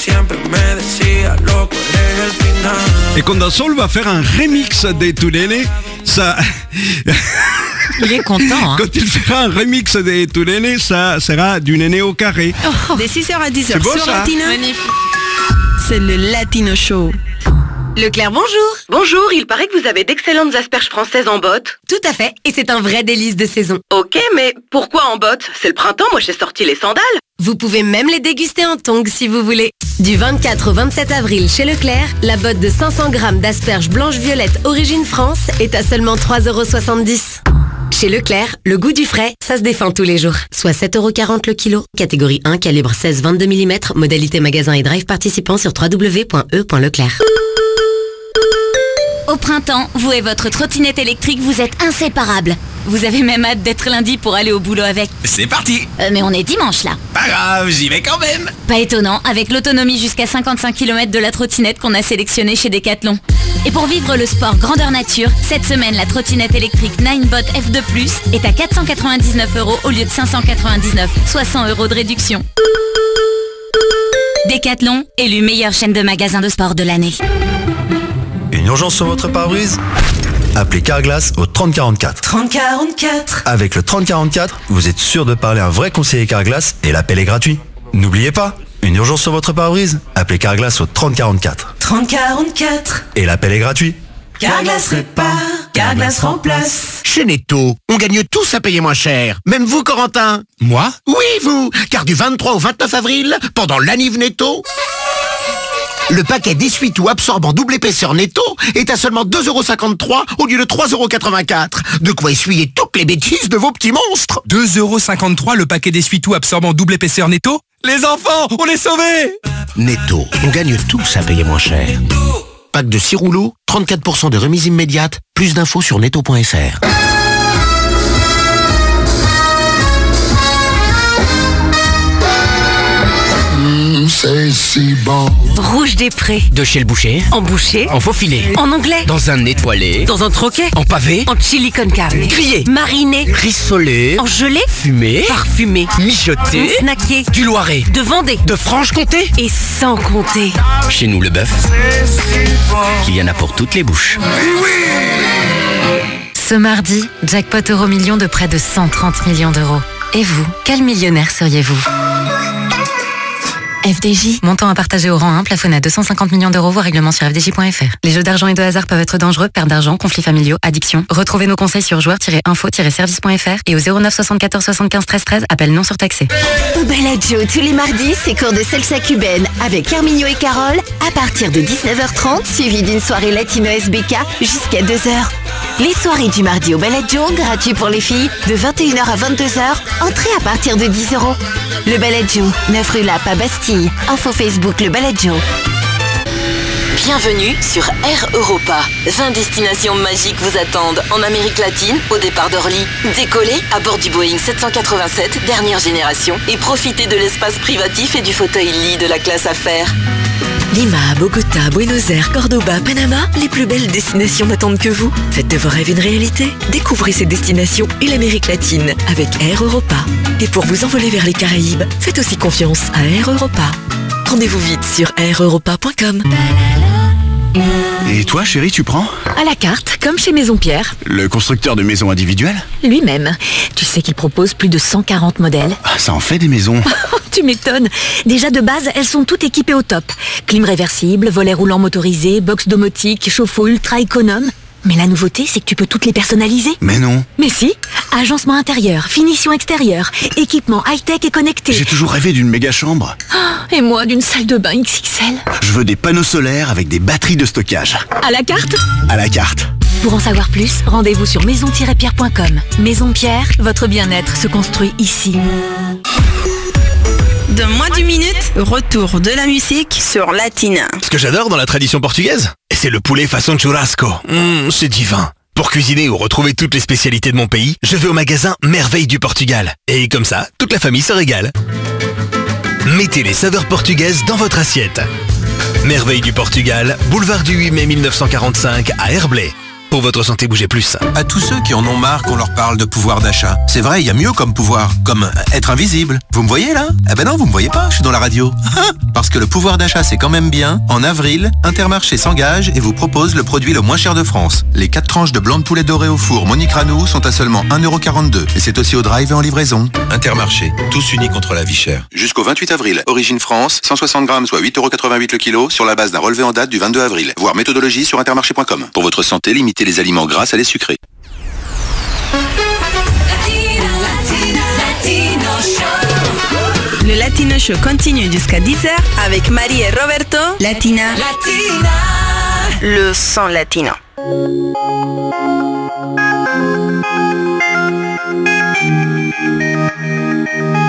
Et quand Dassault va faire un remix des Tout néné, ça...
Il est content. Hein.
Quand il fera un remix des Tout néné, ça sera du néné au carré.
Oh. De six heures à dix heures
beau,
sur
ça.
Latino.
Magnifique.
C'est le Latino Show.
Leclerc, bonjour.
Bonjour, il paraît que vous avez d'excellentes asperges françaises en botte.
Tout à fait, et c'est un vrai délice de saison.
Ok, mais pourquoi en botte? C'est le printemps, moi j'ai sorti les sandales.
Vous pouvez même les déguster en tongs si vous voulez. Du vingt-quatre au vingt-sept avril chez Leclerc, la botte de cinq cents grammes d'asperges blanches-violettes origine France est à seulement trois euros soixante-dix. Chez Leclerc, le goût du frais, ça se défend tous les jours. Soit sept euros quarante le kilo. Catégorie un, calibre seize vingt-deux millimètres. Modalité magasin et drive participant sur w w w point e point leclerc.
Au printemps, vous et votre trottinette électrique, vous êtes inséparables.
Vous avez même hâte d'être lundi pour aller au boulot avec.
C'est parti.
Euh, mais on est dimanche là.
Pas grave, j'y vais quand même.
Pas étonnant, avec l'autonomie jusqu'à cinquante-cinq kilomètres de la trottinette qu'on a sélectionnée chez Decathlon. Et pour vivre le sport grandeur nature, cette semaine, la trottinette électrique Ninebot F deux plus est à quatre cent quatre-vingt-dix-neuf euros au lieu de cinq cent quatre-vingt-dix-neuf, soit cent euros de réduction. Decathlon, élu meilleure chaîne de magasins de sport de l'année.
Une urgence sur votre pare-brise ? Appelez Carglass au trente quarante-quatre.
trente quarante-quatre.
Avec le trente quarante-quatre, vous êtes sûr de parler à un vrai conseiller Carglass et l'appel est gratuit. N'oubliez pas, une urgence sur votre pare-brise ? Appelez Carglass au trente quarante-quatre.
trente quarante-quatre.
Et l'appel est gratuit.
Carglass répare, Carglass remplace.
Chez Netto, on gagne tous à payer moins cher. Même vous, Corentin.
Moi ?
Oui, vous. Car du vingt-trois au vingt-neuf avril, pendant l'Aniv Netto, le paquet d'essuie-tout absorbant double épaisseur Netto est à seulement deux euros cinquante-trois au lieu de trois euros quatre-vingt-quatre. De quoi essuyer toutes les bêtises de vos petits monstres.
deux euros cinquante-trois le paquet d'essuie-tout absorbant double épaisseur Netto ? Les enfants, on est sauvés !
Netto, on gagne tous à payer moins cher. Pack de six rouleaux, trente-quatre pour cent de remise immédiate. Plus d'infos sur netto point f r.
Mmh, c'est si bon.
Rouge des Prés.
De chez le boucher.
En boucher.
En faux filet.
En anglais.
Dans un étoilé.
Dans un troquet.
En pavé.
En chili con carne.
Grillé.
Mariné.
Rissolé.
En gelée.
Fumé.
Parfumé.
Mijoté.
Snacké.
Du Loiret.
De Vendée.
De Franche-Comté.
Et sans compter.
Chez nous, le bœuf, il y en a pour toutes les bouches.
Ce mardi, jackpot euro million de près de cent trente millions d'euros. Et vous, quel millionnaire seriez-vous ? F D J, montant à partager au rang un, plafonné à deux cent cinquante millions d'euros, voire règlement sur f d j point f r. Les jeux d'argent et de hasard peuvent être dangereux, perte d'argent, conflits familiaux, addiction. Retrouvez nos conseils sur joueurs tiret info tiret service point f r et au zéro neuf soixante-quatorze soixante-quinze treize treize, appel non surtaxé.
Au Bellagio, tous les mardis, c'est cours de salsa cubaine avec Herminio et Carole à partir de dix-neuf heures trente, suivi d'une soirée latino S B K jusqu'à deux heures. Les soirées du mardi au Bellagio, gratuit pour les filles, de vingt et une heures à vingt-deux heures, entrée à partir de dix euros. Le Bellagio, neuf rue Lappe à Bastille. Info Facebook Le Bellagio.
Bienvenue sur Air Europa. vingt destinations magiques vous attendent en Amérique latine, au départ d'Orly. Décollez à bord du Boeing sept cent quatre-vingt-sept, dernière génération, et profitez de l'espace privatif et du fauteuil-lit de la classe affaires.
Lima, Bogota, Buenos Aires, Cordoba, Panama, les plus belles destinations n'attendent que vous. Faites de vos rêves une réalité. Découvrez ces destinations et l'Amérique latine avec Air Europa. Et pour vous envoler vers les Caraïbes, faites aussi confiance à Air Europa. Rendez-vous vite sur air europa point com.
Et toi, chérie, tu prends ?
À la carte, comme chez Maison Pierre.
Le constructeur de maisons individuelles ?
Lui-même. Tu sais qu'il propose plus de cent quarante modèles.
Ah, ça en fait des maisons.
Tu m'étonnes. Déjà de base, elles sont toutes équipées au top. Clim réversible, volet roulant motorisé, box domotique, chauffe-eau ultra économe. Mais la nouveauté, c'est que tu peux toutes les personnaliser.
Mais non.
Mais si. Agencement intérieur, finition extérieure, équipement high-tech et connecté.
J'ai toujours rêvé d'une méga chambre.
Oh, et moi, d'une salle de bain X X L.
Je veux des panneaux solaires avec des batteries de stockage.
À la carte ?
À la carte.
Pour en savoir plus, rendez-vous sur maison tiret pierre point com. Maison Pierre, votre bien-être se construit ici.
De moins d'une minute, retour de la musique sur Latina.
Ce que j'adore dans la tradition portugaise, c'est le poulet façon churrasco. Mmh, c'est divin. Pour cuisiner ou retrouver toutes les spécialités de mon pays, je vais au magasin Merveille du Portugal. Et comme ça, toute la famille se régale. Mettez les saveurs portugaises dans votre assiette. Merveille du Portugal, boulevard du huit mai mille neuf cent quarante-cinq à Herblay. Pour votre santé, bougez plus.
À tous ceux qui en ont marre qu'on leur parle de pouvoir d'achat. C'est vrai, il y a mieux comme pouvoir, comme être invisible. Vous me voyez là ? Eh ben non, vous me voyez pas, je suis dans la radio. Parce que le pouvoir d'achat c'est quand même bien. En avril, Intermarché s'engage et vous propose le produit le moins cher de France. Les quatre tranches de blanc de poulet doré au four Monique Ranou sont à seulement un euro quarante-deux. Et c'est aussi au drive et en livraison. Intermarché, tous unis contre la vie chère. Jusqu'au vingt-huit avril, origine France, cent soixante grammes soit huit euros quatre-vingt-huit le kilo, sur la base d'un relevé en date du vingt-deux avril. Voir méthodologie sur intermarché point com. Pour votre santé, limitez les aliments gras à les sucrés.
Le Latino Show continue jusqu'à dix heures avec Marie et Roberto. Latina. Latina. Le son latino.